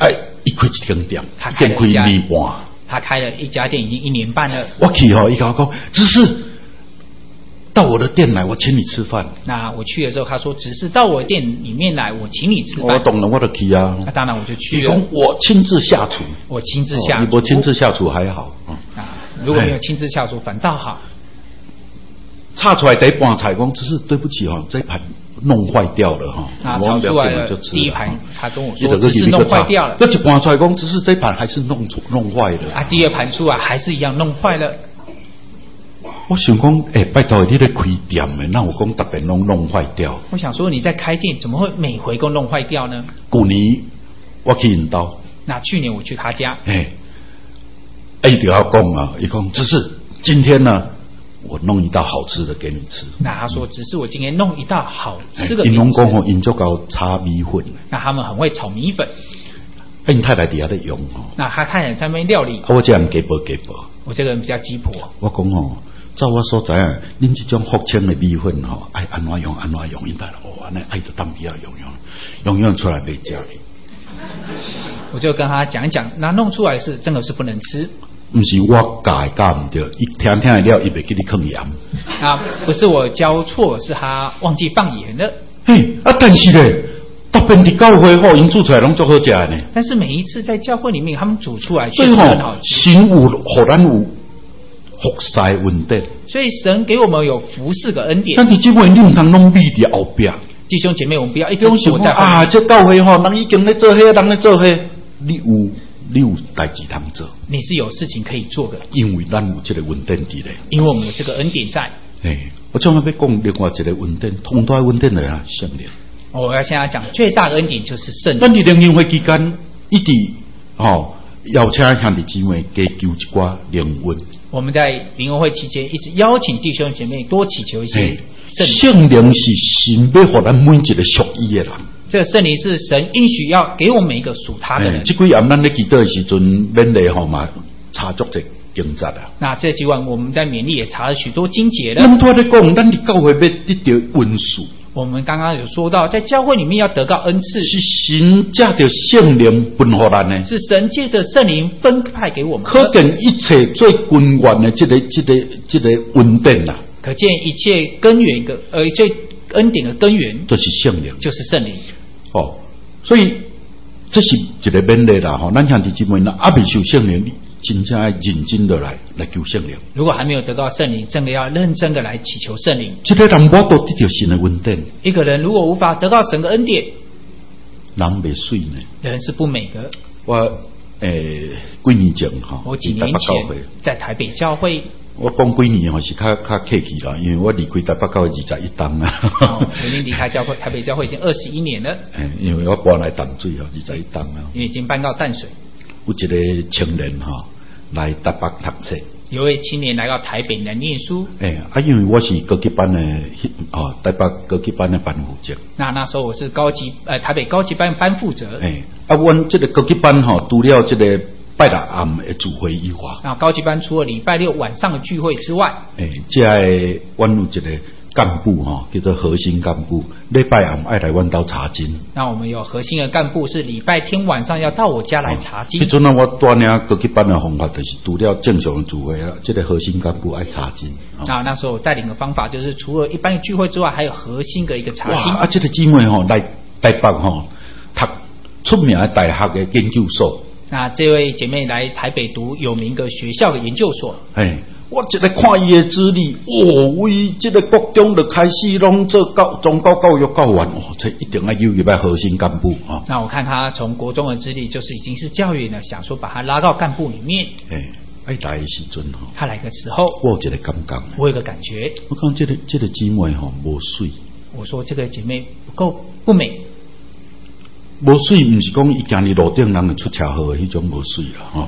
一开一间店， 他开了开一家年半。 他开了一家店已经1年半了。 我去伊甲我讲，只是到我的店来，我请你吃饭。 那我去的时候，他说只是到我店里面来，我请你吃饭。 我当然我就去啊。 那当然我就去了。 我亲自下厨。 我亲自下厨。 你不亲自下厨还好。 如果没有亲自下厨，反倒好。 炒出来第一盘菜讲，只是对不起这盘弄坏掉了炒出来的第一盘，他跟我说只是弄坏掉了。 这一盘出来讲，只是这盘还是弄坏了。 第二盘出来还是一样弄坏了。 我想讲，拜托你在开店的，那我讲特别弄坏掉。 我想说你在开店，怎么会每回都弄坏掉呢？ 去年我去引导。 那去年我去他家。 一定要讲啊，一讲只是今天呢。我弄一道好吃的给你吃。 那他说，只是我今天弄一道好吃的给你吃。 因讲吼，因足够炒米粉。 那他们很会炒米粉。 因太太底下在用那他太太在那边料理。 我这样给薄。 我这个人比较鸡婆。 我讲照我所知啊，恁这种福清的米粉爱安怎用，因太太安尼爱就当比较用出来袂食。 我就跟他讲讲，那弄出来是真的是不能吃。 不是我教唔对，伊听的了，伊袂给你放盐。 不是我教错，是他忘记放盐了。 但是咧，特别伫教会因煮出来拢足好食呢。 但是每一次在教会里面，他们煮出来确实很好吃。神有，互咱有服侍恩典。 所以神给我们有服侍的恩典。 但是这位你唔通拢秘伫后边。 弟兄姐妹，我们不要一直躲在后面。这教会人已经在做迄，人在做迄，你有代志通做， 你是有事情可以做的， 因为咱有这个恩典伫咧， 因为我们有这个恩典在。 我将要讲另外一个恩典，同大恩典来啊，圣灵。 我要现在讲最大的恩典就是圣灵。 咱伫灵恩会期间，一直邀请兄弟姊妹加求一寡灵恩。 我们在灵恩会期间一直邀请弟兄姐妹多祈求一些圣灵是神要互咱每一个属伊的人。 这个圣灵是神应许要给我们每一个属他的人。 这几暗咱咧祈祷的时阵，勉励嘛查足这经节啊。 那这几晚我们在勉励也查了许多经节了。 咱拄仔咧讲，咱伫教会要得到恩赐。 我们刚刚有说到，在教会里面要得到恩赐， 是神借着圣灵分予咱的， 是神借着圣灵分派给我们。 可见一切最根源的这个恩典啦。 可见一切根源最恩典的根源就是圣灵， 就是圣灵。 所以这是一个勉励啦。咱兄弟姊妹呢，未受圣灵，真正要认真的来求圣灵。 如果还没有得到圣灵，真的要认真的来祈求圣灵。 这个人无都得到神的恩典。 一个人如果无法得到神的恩典， 人袂水呢。 人是不美的。 我几年前我几年前在台北教会。 我讲几年是较客气啦，因为我离开台北教会21档啊。 我已经离开教会，台北教会已经21年了。 因为我搬来淡水21档啊。 因为已经搬到淡水。 有一个青年来台北读册。 有位青年来到台北来念书。 因为我是高级班的台北高级班的班负责。那时候我是台北高级班班负责。 阮这个高级班除了这个拜六暗的聚会以外， 那高级班除了礼拜六晚上的聚会之外， 这阮有一个干部叫做核心干部，礼拜暗爱来阮家查经。那我们有核心的干部是礼拜天晚上要到我家来查经。 迄阵我带领高级班的方法就是除了正常的聚会啦，这个核心干部爱查经。 那时候我带领的方法就是除了一般的聚会之外，还有核心的一个查经。 这个姊妹来台北读出名的大学的研究所。 那这位姐妹来台北读有名的学校的研究所。 我一个看伊的资历，为这个国中就开始拢做中高教育教员，这一定要有一位核心干部啊。 那我看他从国中的资历就是已经是教员了，想说把他拉到干部里面。 来的时阵他来的时候， 我有一个感觉， 我有个感觉， 我讲这个姊妹无水。 我说这个姐妹不美。 无水不是讲伊行伫路顶人会出车祸的迄种无水啦，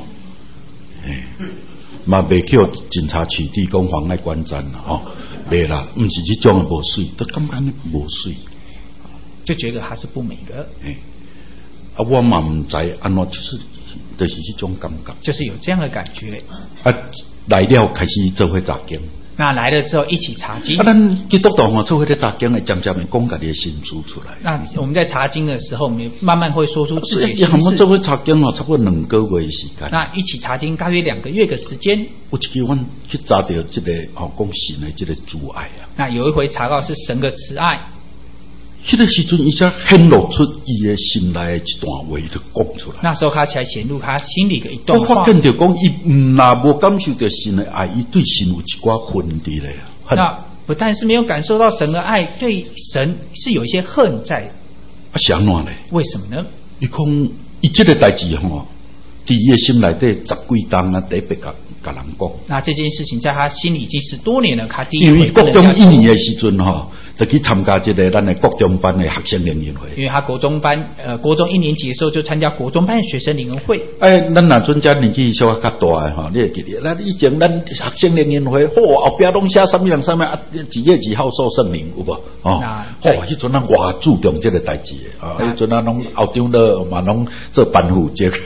嘛袂叫警察取缔讲妨碍观瞻啦，袂啦，不是这种的无水，都感觉无水， 就觉得它是不美的。 我嘛唔知安怎，就是这种感觉， 就是有这样的感觉。 来了开始做伙查经。 那来了之后一起查经。 咱基督徒做伙咧查经，会渐渐的讲家己的心事出来。 那我们在查经的时候，我们慢慢会说出自己的心事。 我们做伙查经差不多2个月的时间。 那一起查经大约2个月的时间。 有一期我去查到这个讲神的这个主爱啊。 那有一回查到是神的慈爱。 迄个时阵，伊才显露出伊的心内的一段话，就讲出来。 那时候他才显露他心里的一段话。 我发现到讲，伊若无感受到神的爱，伊对神有一寡恨伫咧。 那不但是没有感受到神的爱，对神是有一些恨在。 是安怎咧？ 为什么呢？ 伊讲，伊这个代志吼，伫伊的心内底10几冬啊，特别甲人讲。 那这件事情在他心里已经10多年了，他第一因为回跟人家说。 国中1年的时阵吼。就去参加这个咱的国中班的学生联谊会， 因为他国中1年级的时候就参加国中班的学生联谊会。 咱若阵遮年纪稍微较大的吼，你会记得，咱以前咱学生联谊会，后壁拢写什么几月几号受圣灵有无？迄阵咱偌注重这个代志的，迄阵咱拢校长了嘛，拢做班负责，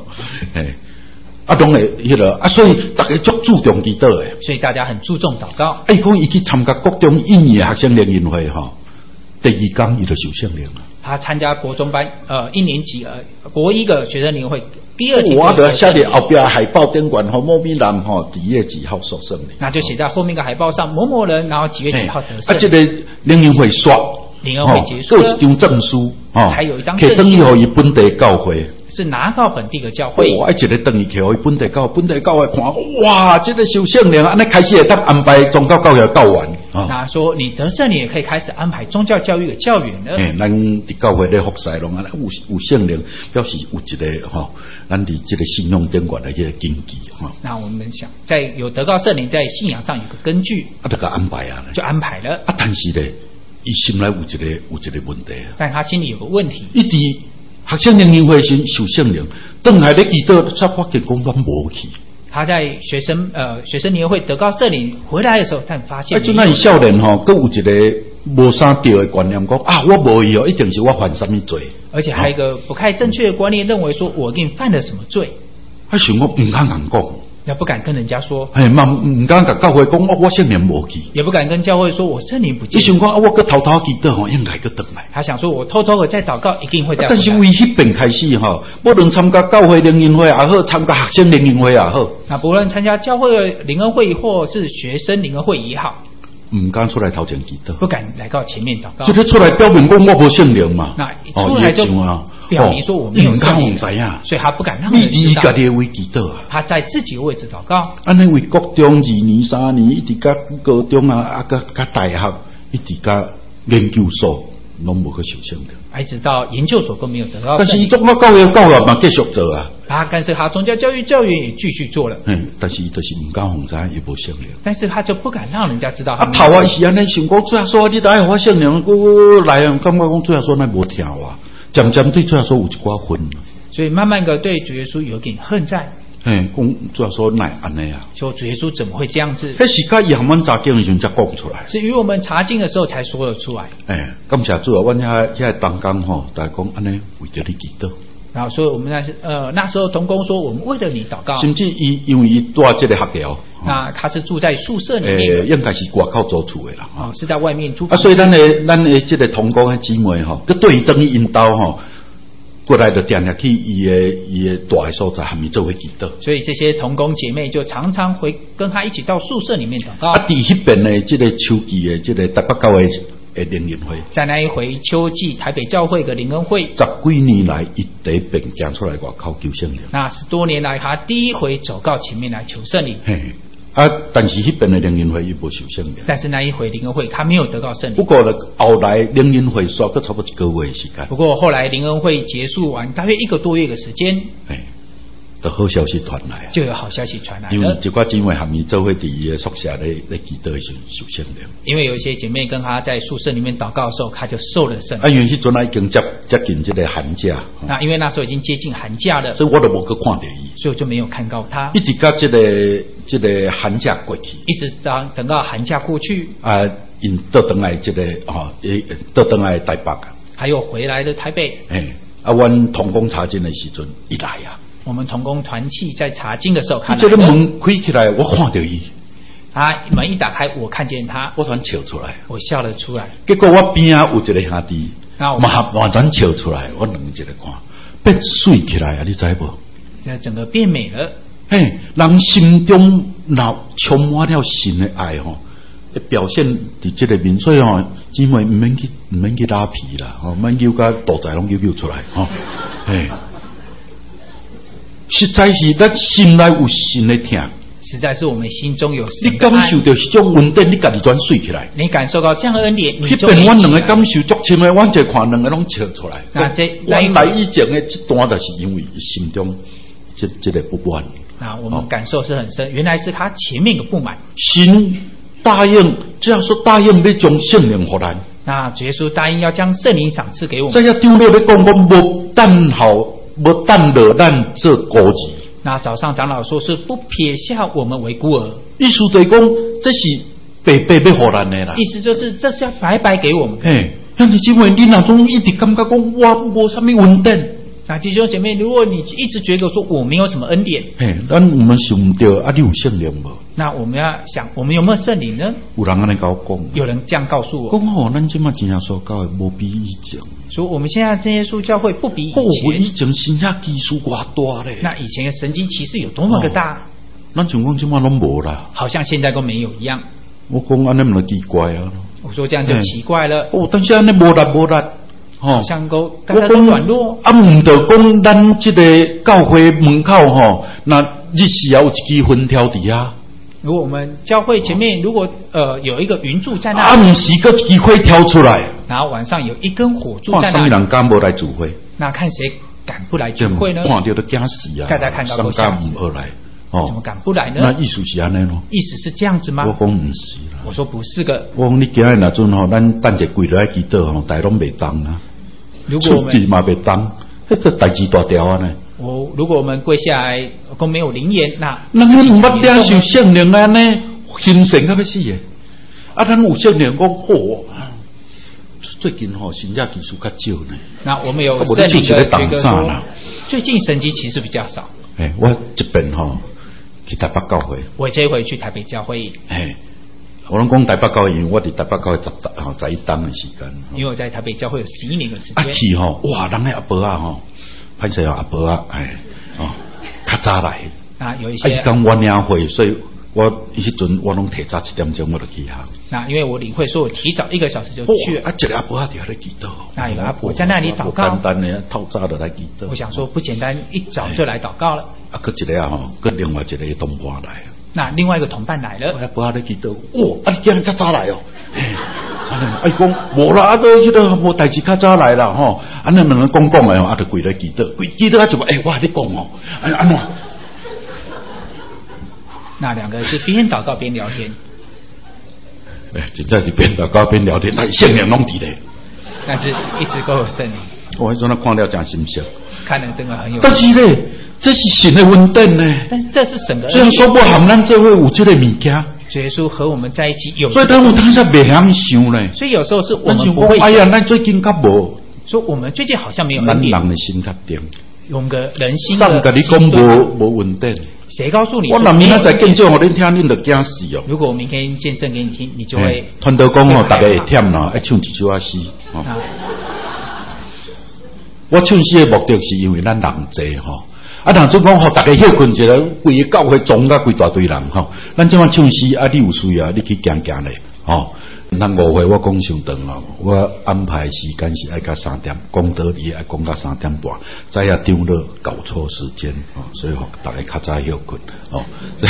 拢会迄个所以大家足注重祈祷的， 所以大家很注重祷告。 讲伊去参加国中1年的学生联谊会吼，第2天伊就受圣灵了。 他参加国中班1年级国1个学生联谊会，第2天我就写在后边海报顶管某某人吼几月几号受圣灵， 那就写在后面个海报上某某人，然后几月几号得圣。 这个联谊会刷， 联谊会结束了，有一张证书， 还有一张证书， 可以等于互伊本地教会。 是拿到本地的教会， 一个等于去互伊本地教会看，哇，这个受圣灵，安尼开始会当安排宗教教育教员。 那说你得圣灵也可以开始安排宗教教育的教员了。 咱伫教会咧服侍拢安尼有圣灵，表示有一个咱伫这个信仰顶管的一个根基那我们想，在有得到圣灵，在信仰上有个根据， 就给安排啊， 就安排了。 但是咧，伊心内有一个问题， 但他心里有个问题， 伊伫学生联谊会时受圣灵，等来咧祈祷，才发现讲咱无去。 他在学生联谊会得到圣灵回来的时候，但发现就那伊少年吼，佮有一个无啥对的观念，讲我无伊一定是我犯什么罪。 而且还有一个不太正确的观念，认为说我一定犯了什么罪。 想我唔敢讲， 也不敢跟人家说， 唔敢甲教会讲我圣灵无去， 也不敢跟教会说我圣灵不见。 你想讲我佮偷偷祈祷吼，应该佮倒来。 他想说我偷偷的在祷告，一定会再回来。 但是为迄边开始吼，不论参加教会联谊会也好，参加学生联谊会也好， 那不论参加教会的联谊会或是学生联谊会也好， 唔敢出来头前祈祷， 不敢来到前面祷告。 这个出来表明讲我无圣灵嘛， 那一出来就表明说我没有圣灵，所以他不敢让人知道。 家己为祈祷啊， 他在自己的位置祷告。 安尼为国中2年、3年，一直甲高中啊，甲大学，一直甲研究所，拢无去受圣灵。 一直到研究所都没有得到圣灵。 但是宗教教育嘛继续做啊。 但是他宗教教育教员也继续做了。 但是伊就是唔敢红知伊无圣灵。但是他就不敢让人家知道。 头是安尼想讲，最后说你来我圣灵，我来啊，感觉讲最后说那无听话。渐渐对主耶稣有一寡恨， 所以慢慢的对主耶稣有点恨在。 讲主耶稣乃安尼啊？ 说主耶稣怎么会这样子？ 迄是甲伊含阮查经的时候才讲出来， 是与我们查经的时候才说了出来。 感谢主啊！阮遐同工吼，大家讲安尼为着你祈祷。 然后所以我们那时候同工说我们为了你祷告。 甚至因为伊住这个学校， 那他是住在宿舍里面， 应该是外口租厝的啦。 是在外面租。 所以咱的这个同工的姊妹吼，佮对等于引导吼，过来就定定去伊的大的所在，含伊做伙祈祷。 所以这些同工姐妹就常常会跟他一起到宿舍里面祷告。 伫迄边的这个秋季的这个台北教会的联谊会， 在那一回秋季台北教会的联恩会 ，10几年来伊第一遍行出来外口求圣灵。 那10多年来，他第一回走到前面来求圣灵。 但是迄边的联谊会伊无受圣灵。 但是那一回联恩会他没有得到圣灵。 不过呢，后来联谊会刷个差不多1个月的时间。 不过后来联恩会结束完，大约1个多月的时间。 就好消息传来， 就有好消息传来了。 因为一寡姊妹含伊做伙伫伊的宿舍咧祈祷的时候受圣灵。 因为有一些姐妹跟她在宿舍里面祷告的时候，她就受了圣灵。 因为迄阵已经接近这个寒假。 那因为那时候已经接近寒假了， 所以我都无去看到伊， 所以我就没有看到她。 一直到这个寒假过去， 一直等到寒假过去。 因倒转来这个倒转来台北， 还有回来的台北。 阮同工查经的时阵，伊来啊。 我们同工团契在查经的时候，看这个门开起来，我看到伊。 门一打开，我看见他， 我突然笑出来， 我笑了出来。 结果我边啊有一个兄弟，完全笑出来，我两个看，变水起来啊！你知无？ 这整个变美了。 嘿，人心中若充满了神的爱吼，表现伫这个面，所以吼，姊妹唔免去拉皮啦，吼，免叫甲大仔拢叫出来，吼，嘿，实在是咱心内有神的疼。 实在是我们心中有神你感受到这种恩典，你家己转水起来。 你感受到这样的恩典， 迄边阮两个感受足深的，阮就看两个拢笑出来。阮来以前的这段，就是因为心中这个不满。 那我们感受是很深，原来是他前面的不满。 神答应，这样说答应要将圣灵给咱。 那主耶稣答应要将圣灵赏赐给我们。 这要丢了要讲，我无等候，无等落咱做孤儿。 那早上长老说是不撇下我们为孤儿， 意思就是讲，这是白白要给咱的啦。 意思就是这是要白白给我们。 嘿，兄弟姊妹，你哪种一直感觉讲我无什么恩典？ 那弟兄姐妹，如果你一直觉得说我没有什么恩典， 咱我们想唔到啊，你有圣灵无？ 那我们要想，我们有没有圣灵呢？ 有人安尼跟我讲， 有人这样告诉我， 讲吼，咱今麦真正所教的无比以前， 说我们现在这些稣教会不比以前， 以前神下技术偌大咧。 那以前的神迹奇事有多么的大？ 咱像讲今麦拢无啦， 好像现在都没有一样。 我讲安尼唔奇怪啊。 我说这样就奇怪了。 但是安尼无力。 好像大家都软弱。 唔得讲咱这个教会门口吼，那日时也有一支云条伫遐。 如果我们教会前面如果有一个云柱在那里， 唔是个机会挑出来， 然后晚上有一根火柱在那里， 看什么人敢无来聚会？ 那看谁敢不来聚会呢？ 看到都惊死啊！ 大家看到都吓死。 怎么来？ 怎么敢不来呢？ 那意思是安尼咯？ 意思是这样子吗？ 我讲唔是啦。 我说不是个。 我讲你今日那阵吼，咱等者跪落来祈祷吼，大拢袂当啊。 如果我们嘛袂当，迄个代志大条啊呢。 如果我们跪下来，讲没有灵言，那咱唔捌领受圣灵安尼，形成到要死嘅。啊，咱有圣灵讲好，最近吼神迹技术较少呢。 那我们有圣灵的这个说，最近神迹其实比较少。 我这边吼去台北教会， 我这回去台北教会。 我拢讲台北教会，因为我伫台北教会11档的时间。 因为我在台北教会有11年的时间。 去吼，哇，人的阿伯啊吼，歹势阿伯啊，较早来。 啊，有一些。 讲我领会，所以我迄阵我拢提早7点钟我就去哈。 那因为我领会，所以我提早1个小时就去。 一个阿伯伫遐咧祈祷。 那有个阿伯在那里祷告。 简单的透早就来祈祷。 我想说不简单，一早就来祷告了。 搁一个吼，搁另外一个同伴来。 那另外一个同伴来了， 我不咧祈祷，你今日较早来哦，讲无啦，都迄个无代志较早来啦吼，安尼两个讲的吼，就跪咧祈祷，祈祷啊就我你讲哦，安怎？ 那两个是边祷告边聊天， 真正是边祷告边聊天，但圣灵拢伫咧， 但是一直都有圣灵。 我迄阵看了真心伤， 看了真的很有。 但是咧。这是神的恩典呢， 但是这是神的恩典。 虽然说不含咱这会有这个物件， 主耶稣和我们在一起有， 所以当我当下袂晓想呢。 所以有时候是我们不会。 哎呀，咱最近较无。 说我们最近好像没有恩典。 咱人的心较定。 我们的人心。 上个你讲无恩典。 谁告诉你？ 我若明仔载见证，我恁听恁就惊死哦。 如果我明天见证给你听，你就会。 传道讲吼，大家会忝啦，爱唱一首啊诗。我唱诗的目的是因为咱人济吼。人就讲吼，大家休困一下，规个教会总甲规大堆人吼。咱即晚唱诗你有需要，你去行行咧吼。咱5会我讲上长哦，我安排时间是爱到3点，讲道理爱讲到3点半，再也张了搞错时间哦，所以吼大家较早休困哦。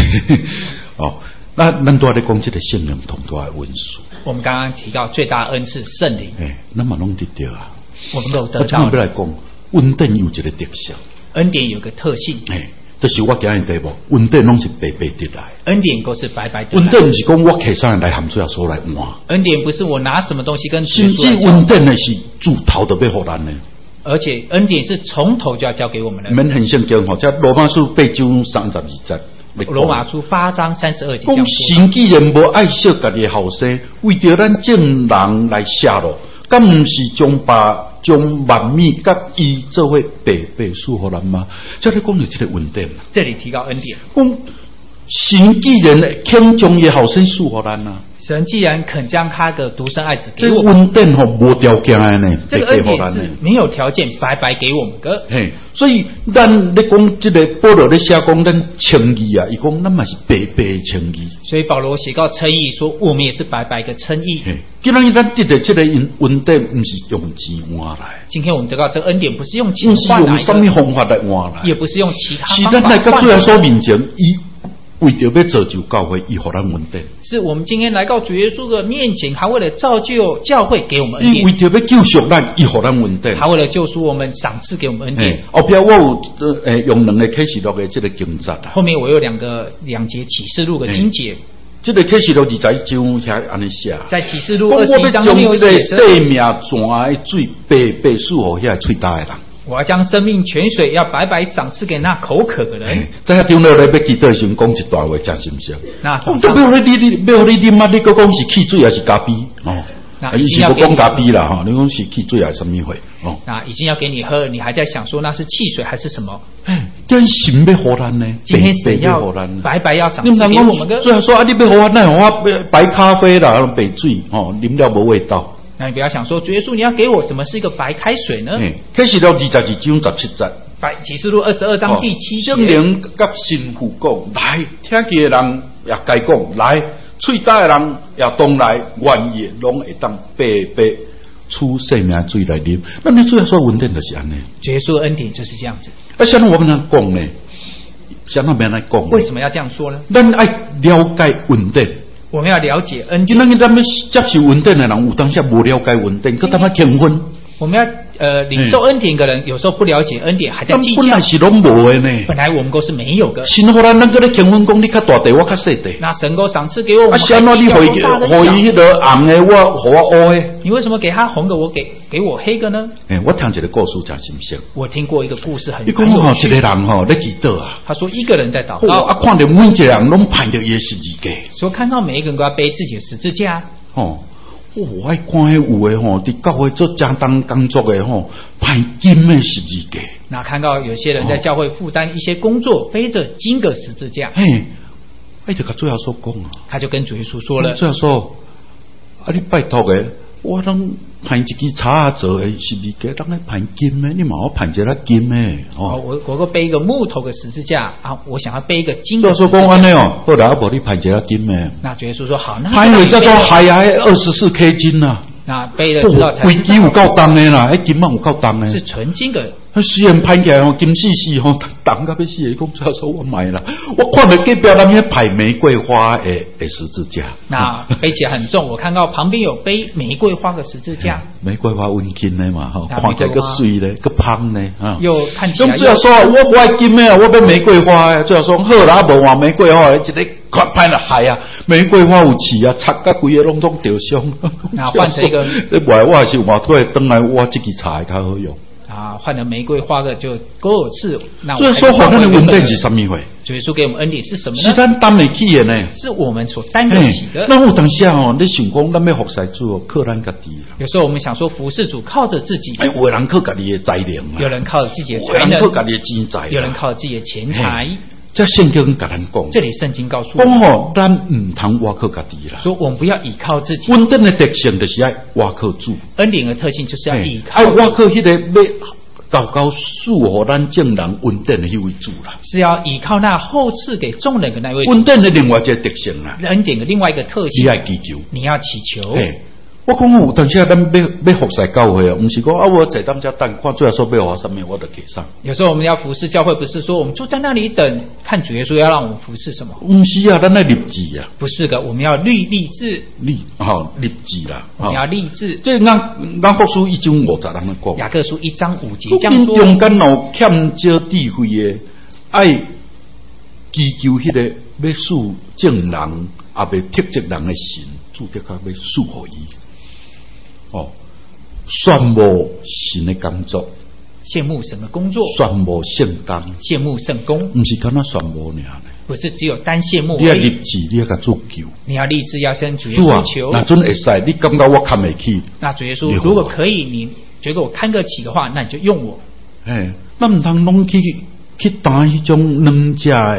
那咱都在讲这个圣灵同多的文书。 我们刚刚提到最大恩赐圣灵， 那么拢得到啊。 我们都得到。 我今日要来讲，恩典有一个特色。 恩典有个特性， 就是我今日题目，恩典拢是白白得来。 恩典都是白白得来。 恩典不是讲我摕啥来含水所来换。 恩典不是我拿什么东西跟甚至恩典呢是主头都要给咱的。 而且恩典是从头就要交给我们的。 免很圣经吼，在罗马书8章32节。 罗马书8章32节。 讲神既然无爱惜家己的后生，为着咱正人来下落，敢唔是将万米甲伊做伙白白赐予咱吗？这里讲到这个恩典。 这里提到恩典， 讲神既然肯将伊后生赐予咱啊， 神既然肯将他的独生爱子给这我们， 恩典无条件的呢， 这个恩典是没有条件白白给我们的。 嘿，所以咱咧讲这个保罗咧写讲咱称义啊，伊讲咱嘛是白白称义。 所以保罗写告称义说，我们也是白白的称义。 既然咱得到这个恩典，不是用钱换来， 今天我们得到这个恩典，不是用钱不是换来用什么方法来换来， 也不是用其他是方法咱来到换来主耶稣面前，伊为着要造就教会，伊互咱恩典。 是我们今天来到主耶稣的面前，他为了造就教会，给我们恩伊为典； 着要救赎咱，伊互咱恩典。 他为了救赎我们，赏赐给我们恩典。 后边我有用两个启示录的这个经节啊， 后面我有两节启示录的经节， 这个启示录21章遐安尼写， 在启示录讲我 21章要将 6 这个节， 生命泉的水白白赐予遐嘴大的人。 我要将生命泉水要白白赏赐给那口渴的人。 在遐中了咧，要记得时讲一段话，真心声。 那早要互你啉啊，你搁讲是汽水还是咖啡哦？伊是不讲咖啡啦哈，你讲是汽水还是什么货哦？ 那已经要给你喝，你还在想说那是汽水还是什么？ 跟神要互咱呢？ 今天神要白白要赏赐给我们的。 最后说啊，你要互我，那我白咖啡啦，白水哦，啉了无味道。 那你不要想说，主耶稣你要给我，怎么是一个白开水呢？ 启示录22章17节， 启示录22章第7节， 圣灵甲神父讲，来，听见的人也该讲，来，喙大的人也当来，愿意拢会当白白出生命水来啉。那你主要说恩典就是安尼， 主耶稣的恩典就是这样子。 像我们来讲呢，像我们来讲， 为什么要这样说呢？ 咱爱了解恩典。 我们要了解恩典。 今天咱们接受恩典的人，有当下无了解恩典，搁他妈轻分。 我们要领受恩典的人，有时候不了解恩典，还在计较。 本来是拢无的呢。 本来我们都是没有的。 神互咱搁咧轻分讲，你较大地，我较细地。 那神够赏赐给我们。 是安怎你互伊迄个红的，我互我乌的？ 你为什么给他红的，我给我黑的呢？ 我听一个故事真心声。 我听过一个故事很有趣。你讲吼，一个人吼咧祈祷啊。 他说一个人在祷告。 啊，看到每一个人拢攀着伊的十字架。 说看到每一个人都要背自己的十字架。 我爱看迄有的吼，伫教会做正当工作的吼，攀金的十字架。 那看到有些人在教会负担一些工作，背着金的十字架。 就甲主耶稣讲啊， 他就跟主耶稣说了， 主耶稣，啊，你拜托的，我拢攀一支茶做的十字架，当来攀金的，你嘛我攀一个金的哦。 我个背一个木头的十字架啊，我想要背一个金的十字架。 主耶稣讲安尼哦，后来阿伯你攀一个金的。 那主耶稣说好，那攀为叫做海牙24 K 金啊。 那背了知道才规支有够重的啦，迄金嘛有够重的。 是纯金的。 虽然攀起来吼，金细细吼，重到要死的。讲主耶稣我买啦，我看到隔壁那边排玫瑰花的十字架。 那背起来很重，我看到旁边有背玫瑰花的十字架。 玫瑰花温金的嘛，吼，看起来个水咧，个香咧， 又看起来。 主耶稣我爱金的，我要玫瑰花的。主耶稣好啦，无换玫瑰花，一个看拍了海啊，玫瑰花有刺啊，插甲规个拢掉伤。 那换成一个， 我还是我退等来我这支茶较好用。 换成玫瑰花的就够有刺。那所以说，好咱的恩典是什么会？ 主耶稣给我们恩典是什么呢？ 是咱担得起的呢， 是我们所担得起的。 那有当时啊，你想讲咱要服侍主，靠咱家己啦。 有时候我们想说服侍主靠着自己， 有人靠家己的才能， 有人靠着自己的才能， 有人靠家己的钱财， 有人靠自己的钱财。 这圣经甲咱讲， 这里圣经告诉我们，讲咱唔通挖靠家己啦。 说我们不要依靠自己。 恩典的特性就是爱挖靠主， 恩典的特性就是要依靠。 爱挖靠迄个要高赐予咱众人恩典的迄位主啦， 是要依靠那后赐给众人的那位恩典的另外一个特性啦。 恩典的另外一个特性， 你要祈求， 你要祈求。 我讲有，但是咱要服侍教会啊，不是讲啊，我在当家等，看主耶稣要我什么，我就给上。 有时候我们要服侍教会，不是说我们就在那里等，看主耶稣要让我们服侍什么。 不是啊，咱要立志啊。 不是的，我们要立志。 立志啦。 我们要立志。 这雅各书1章50节人讲。 雅各书1章5节这样说。 中间有欠少智慧的，爱祈求迄个要使正人，也未剔责人的神，主的较要赐予伊。羡慕神的工作， 羡慕神的工作， 羡慕圣工， 羡慕圣工， 不是单单羡慕呢， 不是只有单羡慕。 你要立志，你要甲主求， 你要立志，要向主耶稣求。 那准会使，你感觉我看得起？ 那主耶稣如果可以，你觉得我看得起的话，那你就用我。 那唔通拢去担迄种软价的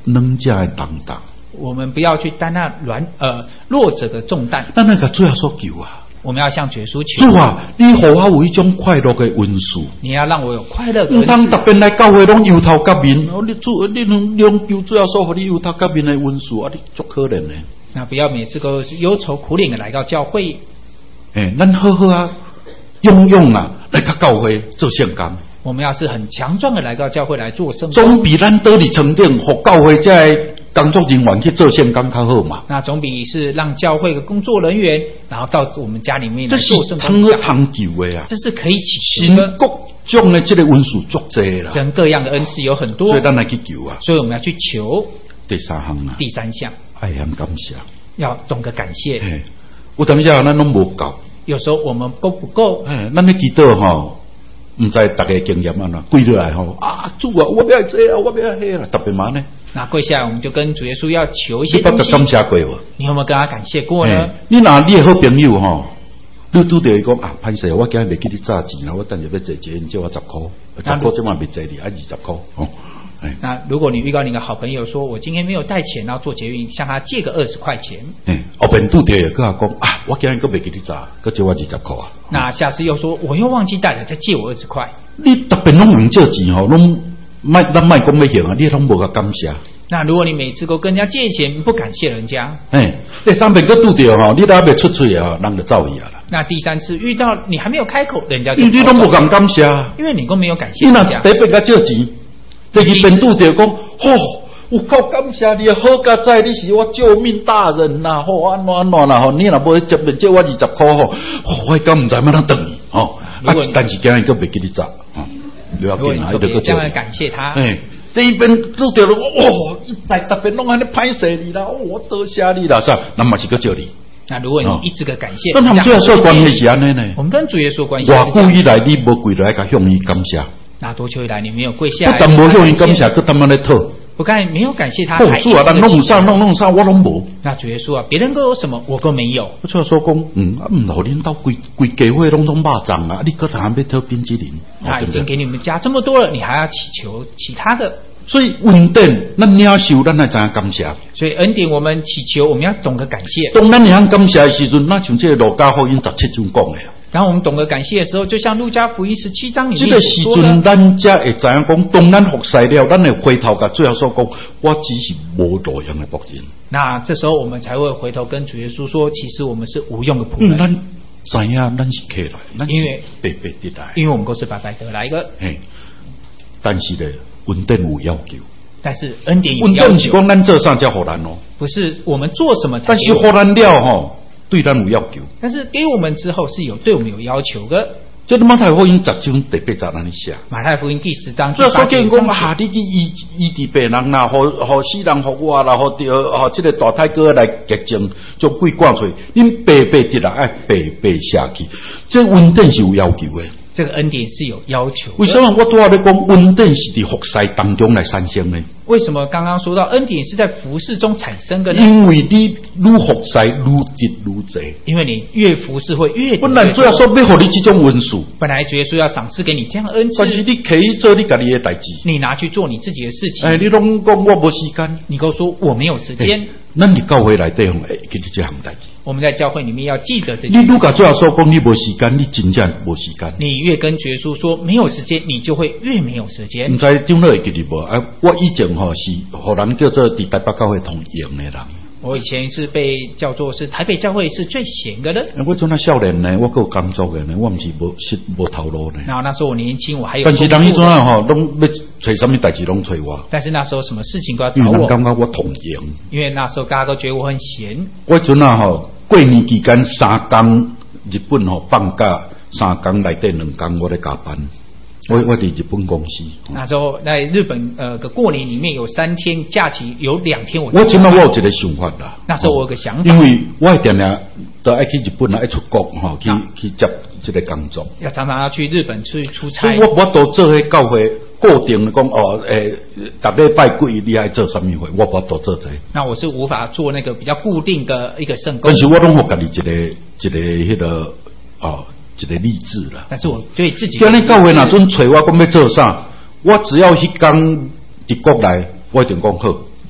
软者的重担。 我们不要去担那弱者的重担。 咱那个主要所求啊。 我们要向主耶稣求。 主啊，你予我有一种快乐的温数。 你要让我有快乐的温温数。 当特别来教会拢忧头革面，你主，你用求主要所予你忧头革面的温数，你足可怜的。 那不要每次都是忧愁苦脸的来到教会。 咱好好啊，勇啊，来到教会做圣工。 我们要是很强壮的来到教会来做圣工， 总比咱倒伫床顶，互教会这工作人员去做圣工较好嘛。 那总比是让教会的工作人员，然后到我们家里面来做圣工。 这是通求的啊， 这是可以祈求的。 各种的这个温数足多啦， 神各样的恩赐有很多， 所以咱来去求啊。 所以我们要去求。 第三项啊， 第三项， 爱和感谢， 要懂得感谢。 有当时咱拢无够， 有时候我们够不够？ 咱咧祈祷吼。唔知大家经验啊呐，跪落来吼主啊，我要这啊，我要那啦，特别慢呢。 那跪下来，我们就跟主耶稣要求一些东西。 你感谢过无？ 你有没有跟他感谢过呢？ 你拿你的好朋友吼，你拄到伊讲歹势，我今日袂记你trả钱啦，我等下要坐捷运借我10块，10块这嘛袂坐你，20块哦。 那如果你遇到你的好朋友说，我今天没有带钱，然后坐捷运，向他借个20块钱。 后边拄到也跟他讲我今日搁袂记你trả，搁借我20块啊。 那下次又说我又忘记带了，再借我20块。 你特别拢用借钱吼，拢咱卖讲要还啊，你拢无个感谢。 那如果你每次都跟人家借钱，不感谢人家， 第三遍搁拄到吼，你都还没出嘴啊，人就走去啊啦。 那第三次遇到你还没有开口，人家就你拢无敢感谢， 因为你都没有感谢人家。 你那第一遍甲借钱，第二遍拄到讲，有够感谢你，好佳哉，你是我救命大人呐！安怎啦？你若无接借我20块我敢唔知怎样等你但是今日搁袂记你trả不要紧啊， 特别这样感谢他。 第一遍拄到了，一再特别拢安尼歹势你啦，我多谢你啦，是吧？那么是搁借你。 那如果你一直个感谢， 那他们最后关系是安尼呢？ 我们跟主耶稣关系。 偌久以来你无跪来甲向伊感谢， 那多久以来你没有跪下来？ 不但无向伊感谢，佮他妈咧讨。 不干没有感谢他， 主啊，咱弄啥我拢无。 那主耶稣啊，别人都有什么，我都没有。 我就说讲，互恁兜规家伙拢肉粽啊，你搁还要讨冰淇淋？ 他已经给你们加这么多了，你还要祈求其他的？ 所以恩典，咱领受，咱来知影感谢。 所以恩典，我们祈求，我们要懂得感谢。 当咱会感谢的时阵，那像这个路加福音17章讲的。 当我们懂得感谢的时候，就像路加福音17章里面这个时阵，咱才会知影讲，当咱服侍了，咱会回头甲最后所讲，我只是无路用的仆人。 那这时候我们才会回头跟主耶稣说，其实我们是无用的仆人。 咱知影，咱是客来， 因为白白得来， 因为我们都是白白得来的。 但是呢，恩典有要求。 但是恩典有要求。 恩典是讲咱做啥才互咱哦， 不是我们做什么才。 但是互咱了吼。对咱有要求，但是给我们之后是有对我们有要求的。 这马太福音10章第8节安尼写。 马太福音第10章。 所以说见讲你去医治病人啦，互死人互活啦，互这个大太哥来洁净，将鬼赶出去，恁白白得来，爱白白下去。这恩典是有要求的。 这个恩典是有要求的。 为什么我拄仔咧讲恩典是伫服侍当中来产生呢？ 为什么刚刚说到恩典是在服事中产生的呢？ 因为你愈服侍愈得愈济。 因为你越服事会越。 本来主要说要互你这种恩赐， 本来主耶稣要赏赐给你这样的恩赐， 但是你可以做你家己的代志， 你拿去做你自己的事情。 你拢讲我无时间， 你跟我说我没有时间。 咱伫教会内底用记得这项代志。 我们在教会里面要记得这件事。 你如果最后说讲你无时间，你真正无时间。 你越跟主耶稣说没有时间，你就会越没有时间。 唔知长老会记得无？我以前是互人叫做伫台北教会同赢的人。 我以前是被叫做是台北教会是最闲的人。 我做那少年呢，我够工作的呢，我唔是无头路呢。 然后那时候我年轻，我还有。 但是人迄种啊吼，拢要找什么代志拢找我。 但是那时候什么事情都要找我。 因为人感觉我同赢。因为那时候大家都觉得我很闲。 我阵啊吼，过年期间3天日本吼放假，3天内底2天我咧加班。我伫日本公司。 那时候在日本个过年里面有3天假期，有2天我真的我有一个想法啦。 那时候我有个想法， 因为我定定都爱去日本啊，爱出国吼，去接这个工作。 要常常要去日本去出差。 所以我都做迄教会固定讲逐礼拜几你爱做什么会，我都做这。 那我是无法做那个比较固定的一个圣工。 但是我拢互家己一个迄个一个励志啦， 但是我对自己。 今日教会哪阵找我讲要做啥，我只要迄天伫国内，我一定讲好，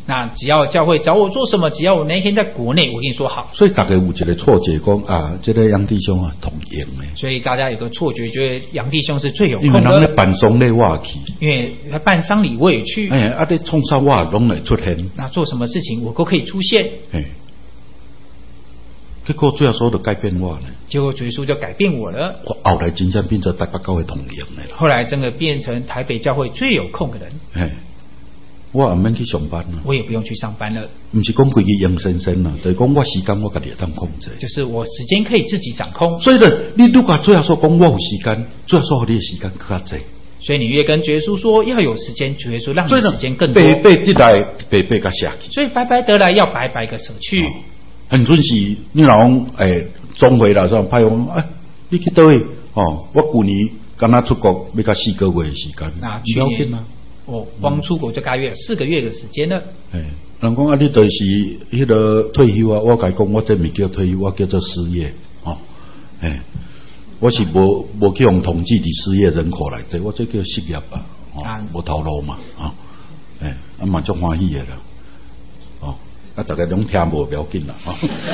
那只要教会找我做什么，只要我那一天在国内，我跟你说好。 所以大家有一个错觉讲啊，这个杨弟兄啊同赢的。 所以大家有个错觉，觉得杨弟兄是最有空因为人咧的。 办丧礼我也去， 因为他办丧礼我也去， 啊咧创啥我拢会出现。 那做什么事情我都可以出现。 结果最后所有的改变我呢， 结果主耶稣就改变我了。 我后来真正变成台北教会同赢的了。 后来真的变成台北教会最有空的人。 我也免去上班了， 我也不用去上班了。 不是讲规个杨先生啦，就是讲我时间我家己会当控制。 就是我时间可以自己掌控。 所以呢，你如果最后说讲我有时间，最后说你的时间更加多。 所以你越跟主耶稣说要有时间，主耶稣让你时间更多。 白白得来，白白甲下去。 所以白白得来要白白个舍去。 很准时，你若讲总会啦，说派我你去倒位我去年刚刚出国要到4个月的时间， 那去年我光出国就大约4个月的时间了。 人讲你就是迄个退休啊，我甲伊讲，我这未叫退休，我叫做失业我是无去用统计的失业人口来对，我这叫失业无头路嘛蛮足欢喜的啦大家拢听无不要紧啦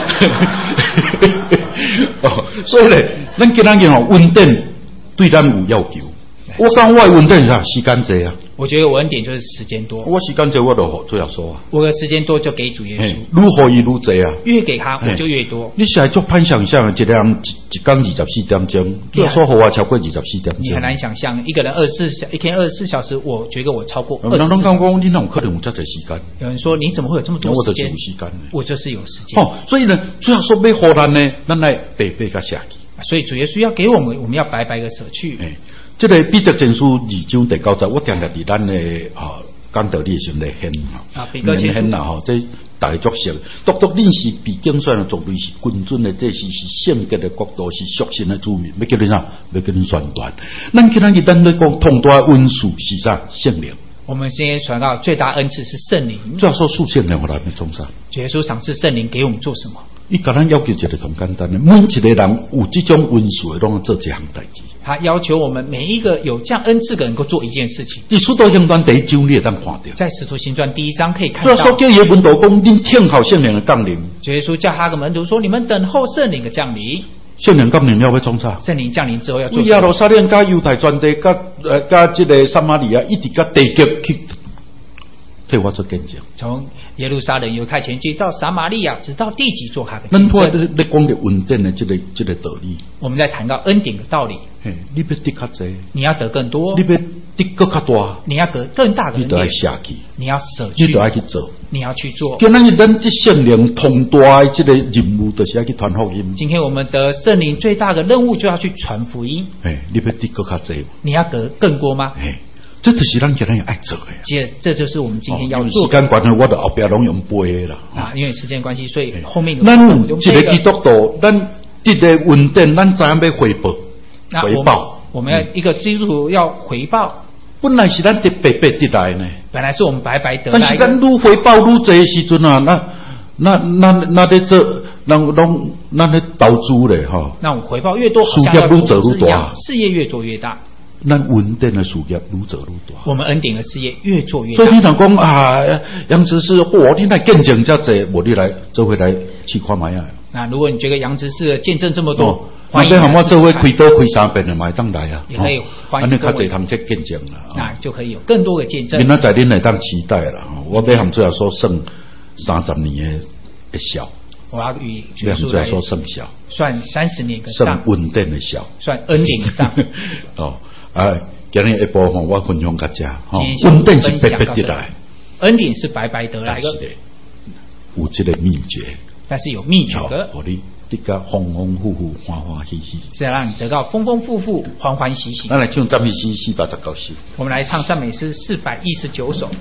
所以咧，咱今仔日稳定对咱有要求。我讲我的稳定是时间多啊。 我觉得我恩典就是时间多。 我时间多，我就最好说啊。 我的时间多就给主耶稣， 愈何以愈多啊。 越给他我就越多。 你现在做攀想象，一个人一天24点钟，最好说好啊超过24点钟。 你很难想象一个人一天24小时，我觉得我超过24小时。 人讲你哪有可能有这个时间？ 有人说你怎么会有这么多时间？ 我就是有时间， 我就是有时间。 所以呢，最好说要互咱呢，咱来白白甲下去。 所以主耶稣要给我们要白白的舍去。 这个彼得前书2章第9节，我定日伫咱的讲道理的时候来显彼得前书啦这大家作识，独恁是被竞选的族类，是君尊的，这是圣洁的国度，是属神的子民，要叫恁啥？要叫恁宣传。咱今日咱咧讲通大恩赐是啥？圣灵。 我们今天传到最大恩赐是圣灵。 最好说属圣灵，我来要做啥？ 主耶稣赏赐圣灵给我们做什么？ 伊甲咱要求一个同简单的，每一个人有这种恩赐的，拢要做这项代志。 他要求我们每一个有这样恩赐的人，能够做一件事情。 在使徒行传第1章你会当看到， 在使徒行传第1章可以看到。 所以说叫耶门徒讲，恁听候圣灵的降临。 主耶稣叫他的门徒说：“你们等候圣灵的降临。” 圣灵降临了要创啥？ 圣灵降临之后要做什么？ 耶路撒冷、加犹太全地、加这个撒玛利亚，一直加地极去替我做见证。 从耶路撒冷、犹太全地到撒玛利亚，直到地极做他的见证。 咱在讲的稳定的这个道理。 我们在谈到恩典的道理。 你要得较多， 你要得更多； 你要得更较大， 你要得更大的恩典。 你都要下去， 你要舍去， 你都要去做， 你要去做。 今日咱这圣灵通大的这个任务，就是要去传福音。 今天我们的圣灵最大的任务就要去传福音。 你要得更较多， 你要得更多吗？ 这就是咱今日爱做的。 这就是我们今天要做的。 时间关系，我就后边拢用背的啦。 因为时间关系，所以后面咱一个基督徒，咱得个稳定，咱知影要回报。 我们要一个基督徒要回报。 本来是咱得白白得来呢。 本来是我们白白得来。 但是咱愈回报愈多的时阵啊，那在这，咱在投资嘞哈。 那我们回报越多， 事业愈做愈大， 事业越做越大。 咱稳定的事业愈做愈大， 我们恩典的事业越做越大。 所以你若讲杨执事，你来见证这济，你来做回来去看卖啊。 那如果你觉得杨执事的见证这么多， 欢迎我做回开刀开3遍的买当来啊， 也可以欢迎。 安尼较济通这见证啦， 那就可以有更多的见证。 明仔载恁来当期待啦，我要含最后说剩30年的孝。 我要与主耶稣来说剩孝， 算30年的账， 算稳定的孝， 算恩典的账。 今日一部分我分享大家，稳定是白白得来， 恩典是白白得来的， 有这个秘诀， 但是有秘诀的， 让你得个丰丰富富、欢欢喜喜， 是要让你得到丰丰富富、欢欢喜喜。 那来唱赞美诗419首， 我们来唱赞美诗419首。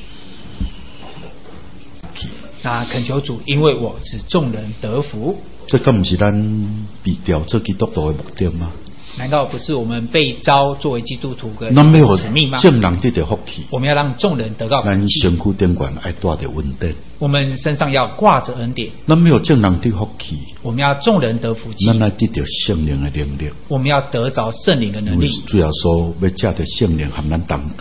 那恳求主，因为我使众人得福。 这个不是咱被调做基督徒的目的吗？ 难道不是我们被召作为基督徒的使命吗？ 众人得到福气， 我们要让众人得到福气。 咱身躯顶管爱带着稳定， 我们身上要挂着恩典。 咱没有众人得福气， 我们要众人得福气。 咱来得到圣灵的能力， 我们要得着圣灵的能力。 主要说要借着圣灵和咱同工。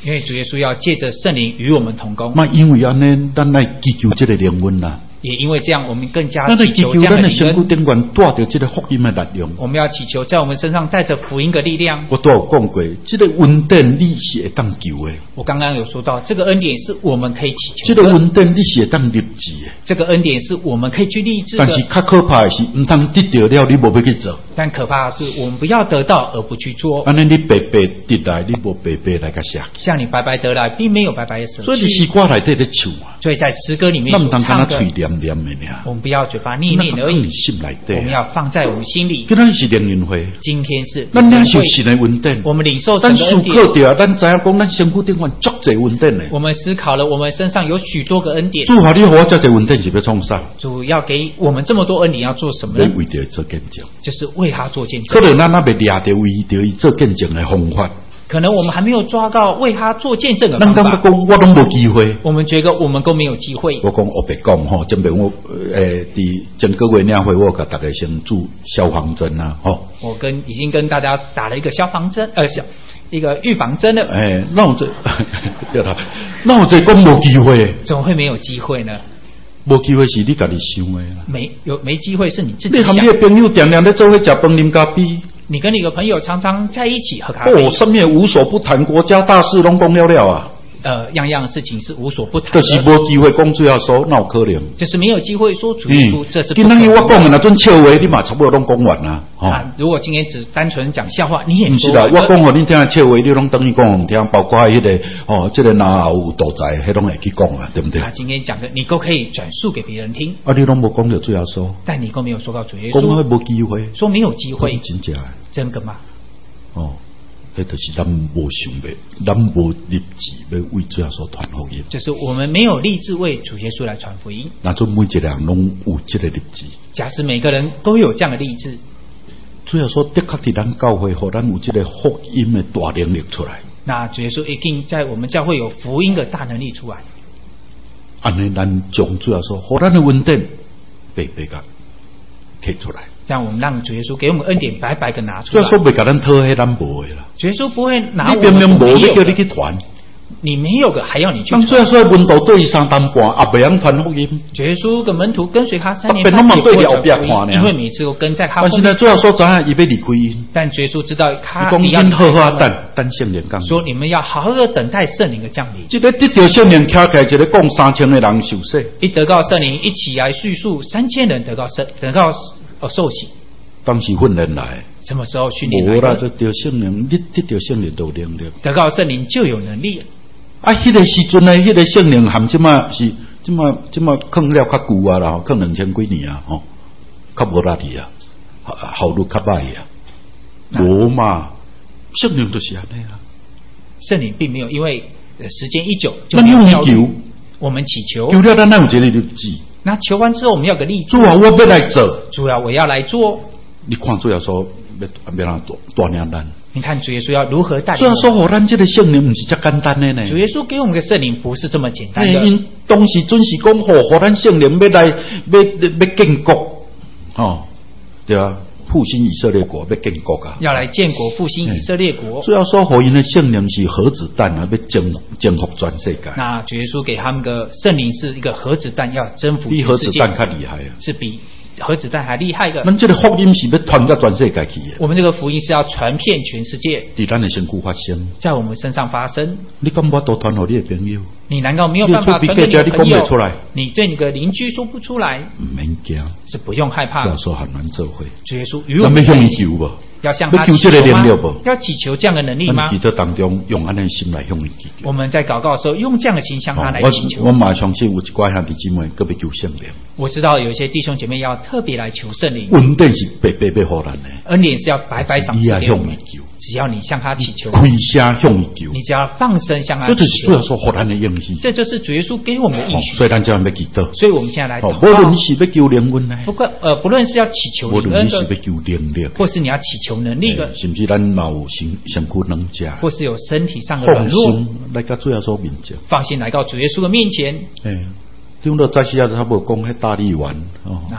因为主耶稣要借着圣灵与我们同工。 嘛，因为安尼，咱来祈求这个灵恩啦。 也因为这样，我们更加咱来祈祈求咱的求这样的灵恩。 身躯顶端带着这个福音的力量。 我们要祈求在我们身上带着福音的力量。 我都有讲过，这个恩典你是会当求的。 我刚刚有说到，这个恩典是我们可以祈求的。 这个恩典你是会当立志的。 这个恩典是我们可以去立志的。 但是较可怕的是，唔通得到了你无要去做。 但可怕的是，我们不要得到而不去做。 安尼你白白得来，你无白白来个舍弃。 像你白白得来，并没有白白的舍弃。 所以你诗歌内底咧唱啊。 所以在诗歌里面所唱的， 嘴念念的呢。 我们不要嘴巴念念而已，我们要放在我们心里。 今天是灵恩会， 今天是咱领受神的恩典， 我们领受神的恩典。 咱思考着，咱知影讲，咱身躯顶端足侪恩典的。 我们思考了，我们身上有许多个恩典。 主啊，你给我这侪恩典是要创啥？ 主要给我们这么多恩典，要做什么呢？ 为着做见证， 就是为他做见证。 可能咱还未抓着为着伊做见证的方法。 可能我们还没有抓到为他做见证的方法。 咱感觉讲我拢无机会。 我们觉得我们都没有机会。 我讲我别讲吼，前面我伫前个月领会，我甲大家先做消防针啊，吼。 我已经跟大家打了一个消防针，一个预防针了。 那我这对啦，那我这讲无机会。 怎么会没有机会呢？ 无机会是你家己想的啦。 没机会是你自己想。 你和你的朋友常常咧做伙食饭啉咖啡。 你跟你的朋友常常在一起喝咖啡。 什么无所不谈，国家大事拢讲了了啊。 样样事情是无所不谈的。 就是无机会讲主要说，哪有可能？ 就是没有机会说主耶稣，这是不可能。今天我讲的那阵笑话，你嘛差不多拢讲完啦。 如果今天只单纯讲笑话，你也不是啦。我讲互你听的笑话，你拢等于讲互听，包括迄个这个哪有道在，迄拢会去讲啊，对不对？ 今天讲的，你都可以转述给别人听。 你拢无讲到主要说， 但你都没有说到主耶稣。 讲无机会， 说没有机会， 真假的？ 真的吗？ 那就是咱无想要，咱无立志要为主耶稣传福音。 就是我们没有立志为主耶稣来传福音。 那就每一个人拢有这个立志。 假使每个人都有这样的立志， 主耶稣的确伫咱教会，互咱有这个福音的大能力出来。 那主耶稣一定在我们教会有福音的大能力出来。 安尼，咱将主耶稣互咱的恩典白白个摕出来。 这样我们让主耶稣给我们恩典白白的拿出主来。 耶稣袂甲咱讨迄咱无的啦。 主耶稣不会拿我们你明明无， 你叫你去传。 你没有个还要你去传。 主耶稣门徒对伊3年半，也袂晓传福音。 主耶稣跟门徒跟随他3年半，因为每次都跟在他后面。 但是呢，主耶稣知影伊要离开因。 但主耶稣知道他你要好好等圣灵降临。 说你们要好好的等待圣灵的降临。 这个得到圣灵，敲起来，一个讲3000的人受洗。 一得到圣灵，一起来叙述3000人得到受洗。 当时训练来， 什么时候训练来的？ 无啦，得到圣灵，你得到圣灵就能力。 得到圣灵就有能力。 迄个时阵呢，迄个圣灵含即马是即马放了较久啊啦，放2000几年啊，较无力去啊，效率较歹啊。无嘛，圣灵就是安尼啊。 圣灵并没有，因为时间一久就没有效率。 我们祈求， 求了咱有一个立志。 那求完之后，我们要个立志。 主啊，我要来做。 主啊，我要来做。 你看主要说要让大领咱。 你看主耶稣要如何带领？ 主要说，咱这个圣灵不是这简单的呢。 主耶稣给我们的圣灵不是这么简单的。 因当时准是讲，互咱圣灵要来要建国，对啊，复兴以色列国，要建国啊， 要来建国复兴以色列国。 主要说，互因的圣灵是核子弹啊，要征服全世界。 那主耶稣给他们的圣灵是一个核子弹，要征服全世界。 比核子弹更厉害啊！ 是比核子弹还厉害的。 咱这个福音是要传到全世界去的。 我们这个福音是要传遍全世界， 在咱的身躯发生， 在我们身上发生。 你敢无都传给你的朋友？ 你难道没有办法传给你的朋友？你对你的邻居说不出来？ 唔免惊， 是不用害怕。 要说很难做会。 主耶稣与我们在一起， 要向他祈求吗？要祈求这样的能力吗？ 祈祷当中用安尼心来向你祈求。 我们在祷告的时候用这样的心向他来祈求。 我马上信有一寡兄弟姊妹特别求圣灵。 我知道有一些弟兄姐妹要特别来求圣灵。 恩典是白白被予咱的， 恩典是要白白赏赐给我们。只要你向他祈求， 开声向你求， 你只要放声向他祈求， 这就是主要说予咱的应许。 这就是主耶稣给我们的应许。 所以咱就要祈祷。 所以我们现在来祷告。 无论你是要求灵恩呢， 不论是要祈求灵恩的， 无论你是要求能力， 或是你要祈求能力的， 甚至咱有身躯能食， 或是有身体上的软弱， 放心来到主耶稣面前， 放心来到主耶稣的面前。 听到在西亚他无讲迄大力丸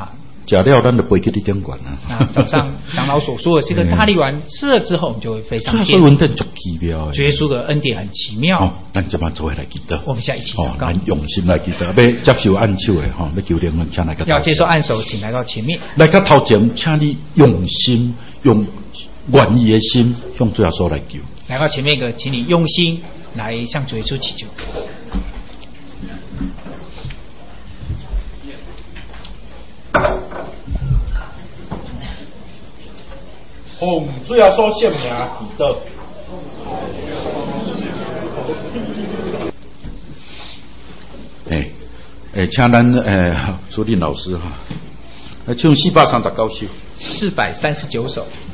食了咱就飞去你顶管啊。 早上长老所说的这个大力丸吃了之后，我们就会飞上天。 所以文典足奇妙的。 耶稣的恩典很奇妙。 哦，咱这班做伙来祈祷。 我们现在一起祷告。 咱用心来祈祷，要接受按手的哈，要求灵魂请来个。 要接受按手，请来到前面。 来到头前，请你用心，用愿意的心向主耶稣来求。 来到前面一个，请你用心来向主耶稣祈求。 奉主耶稣圣名祈祷。请咱苏林老师哈，来唱439首。 439首。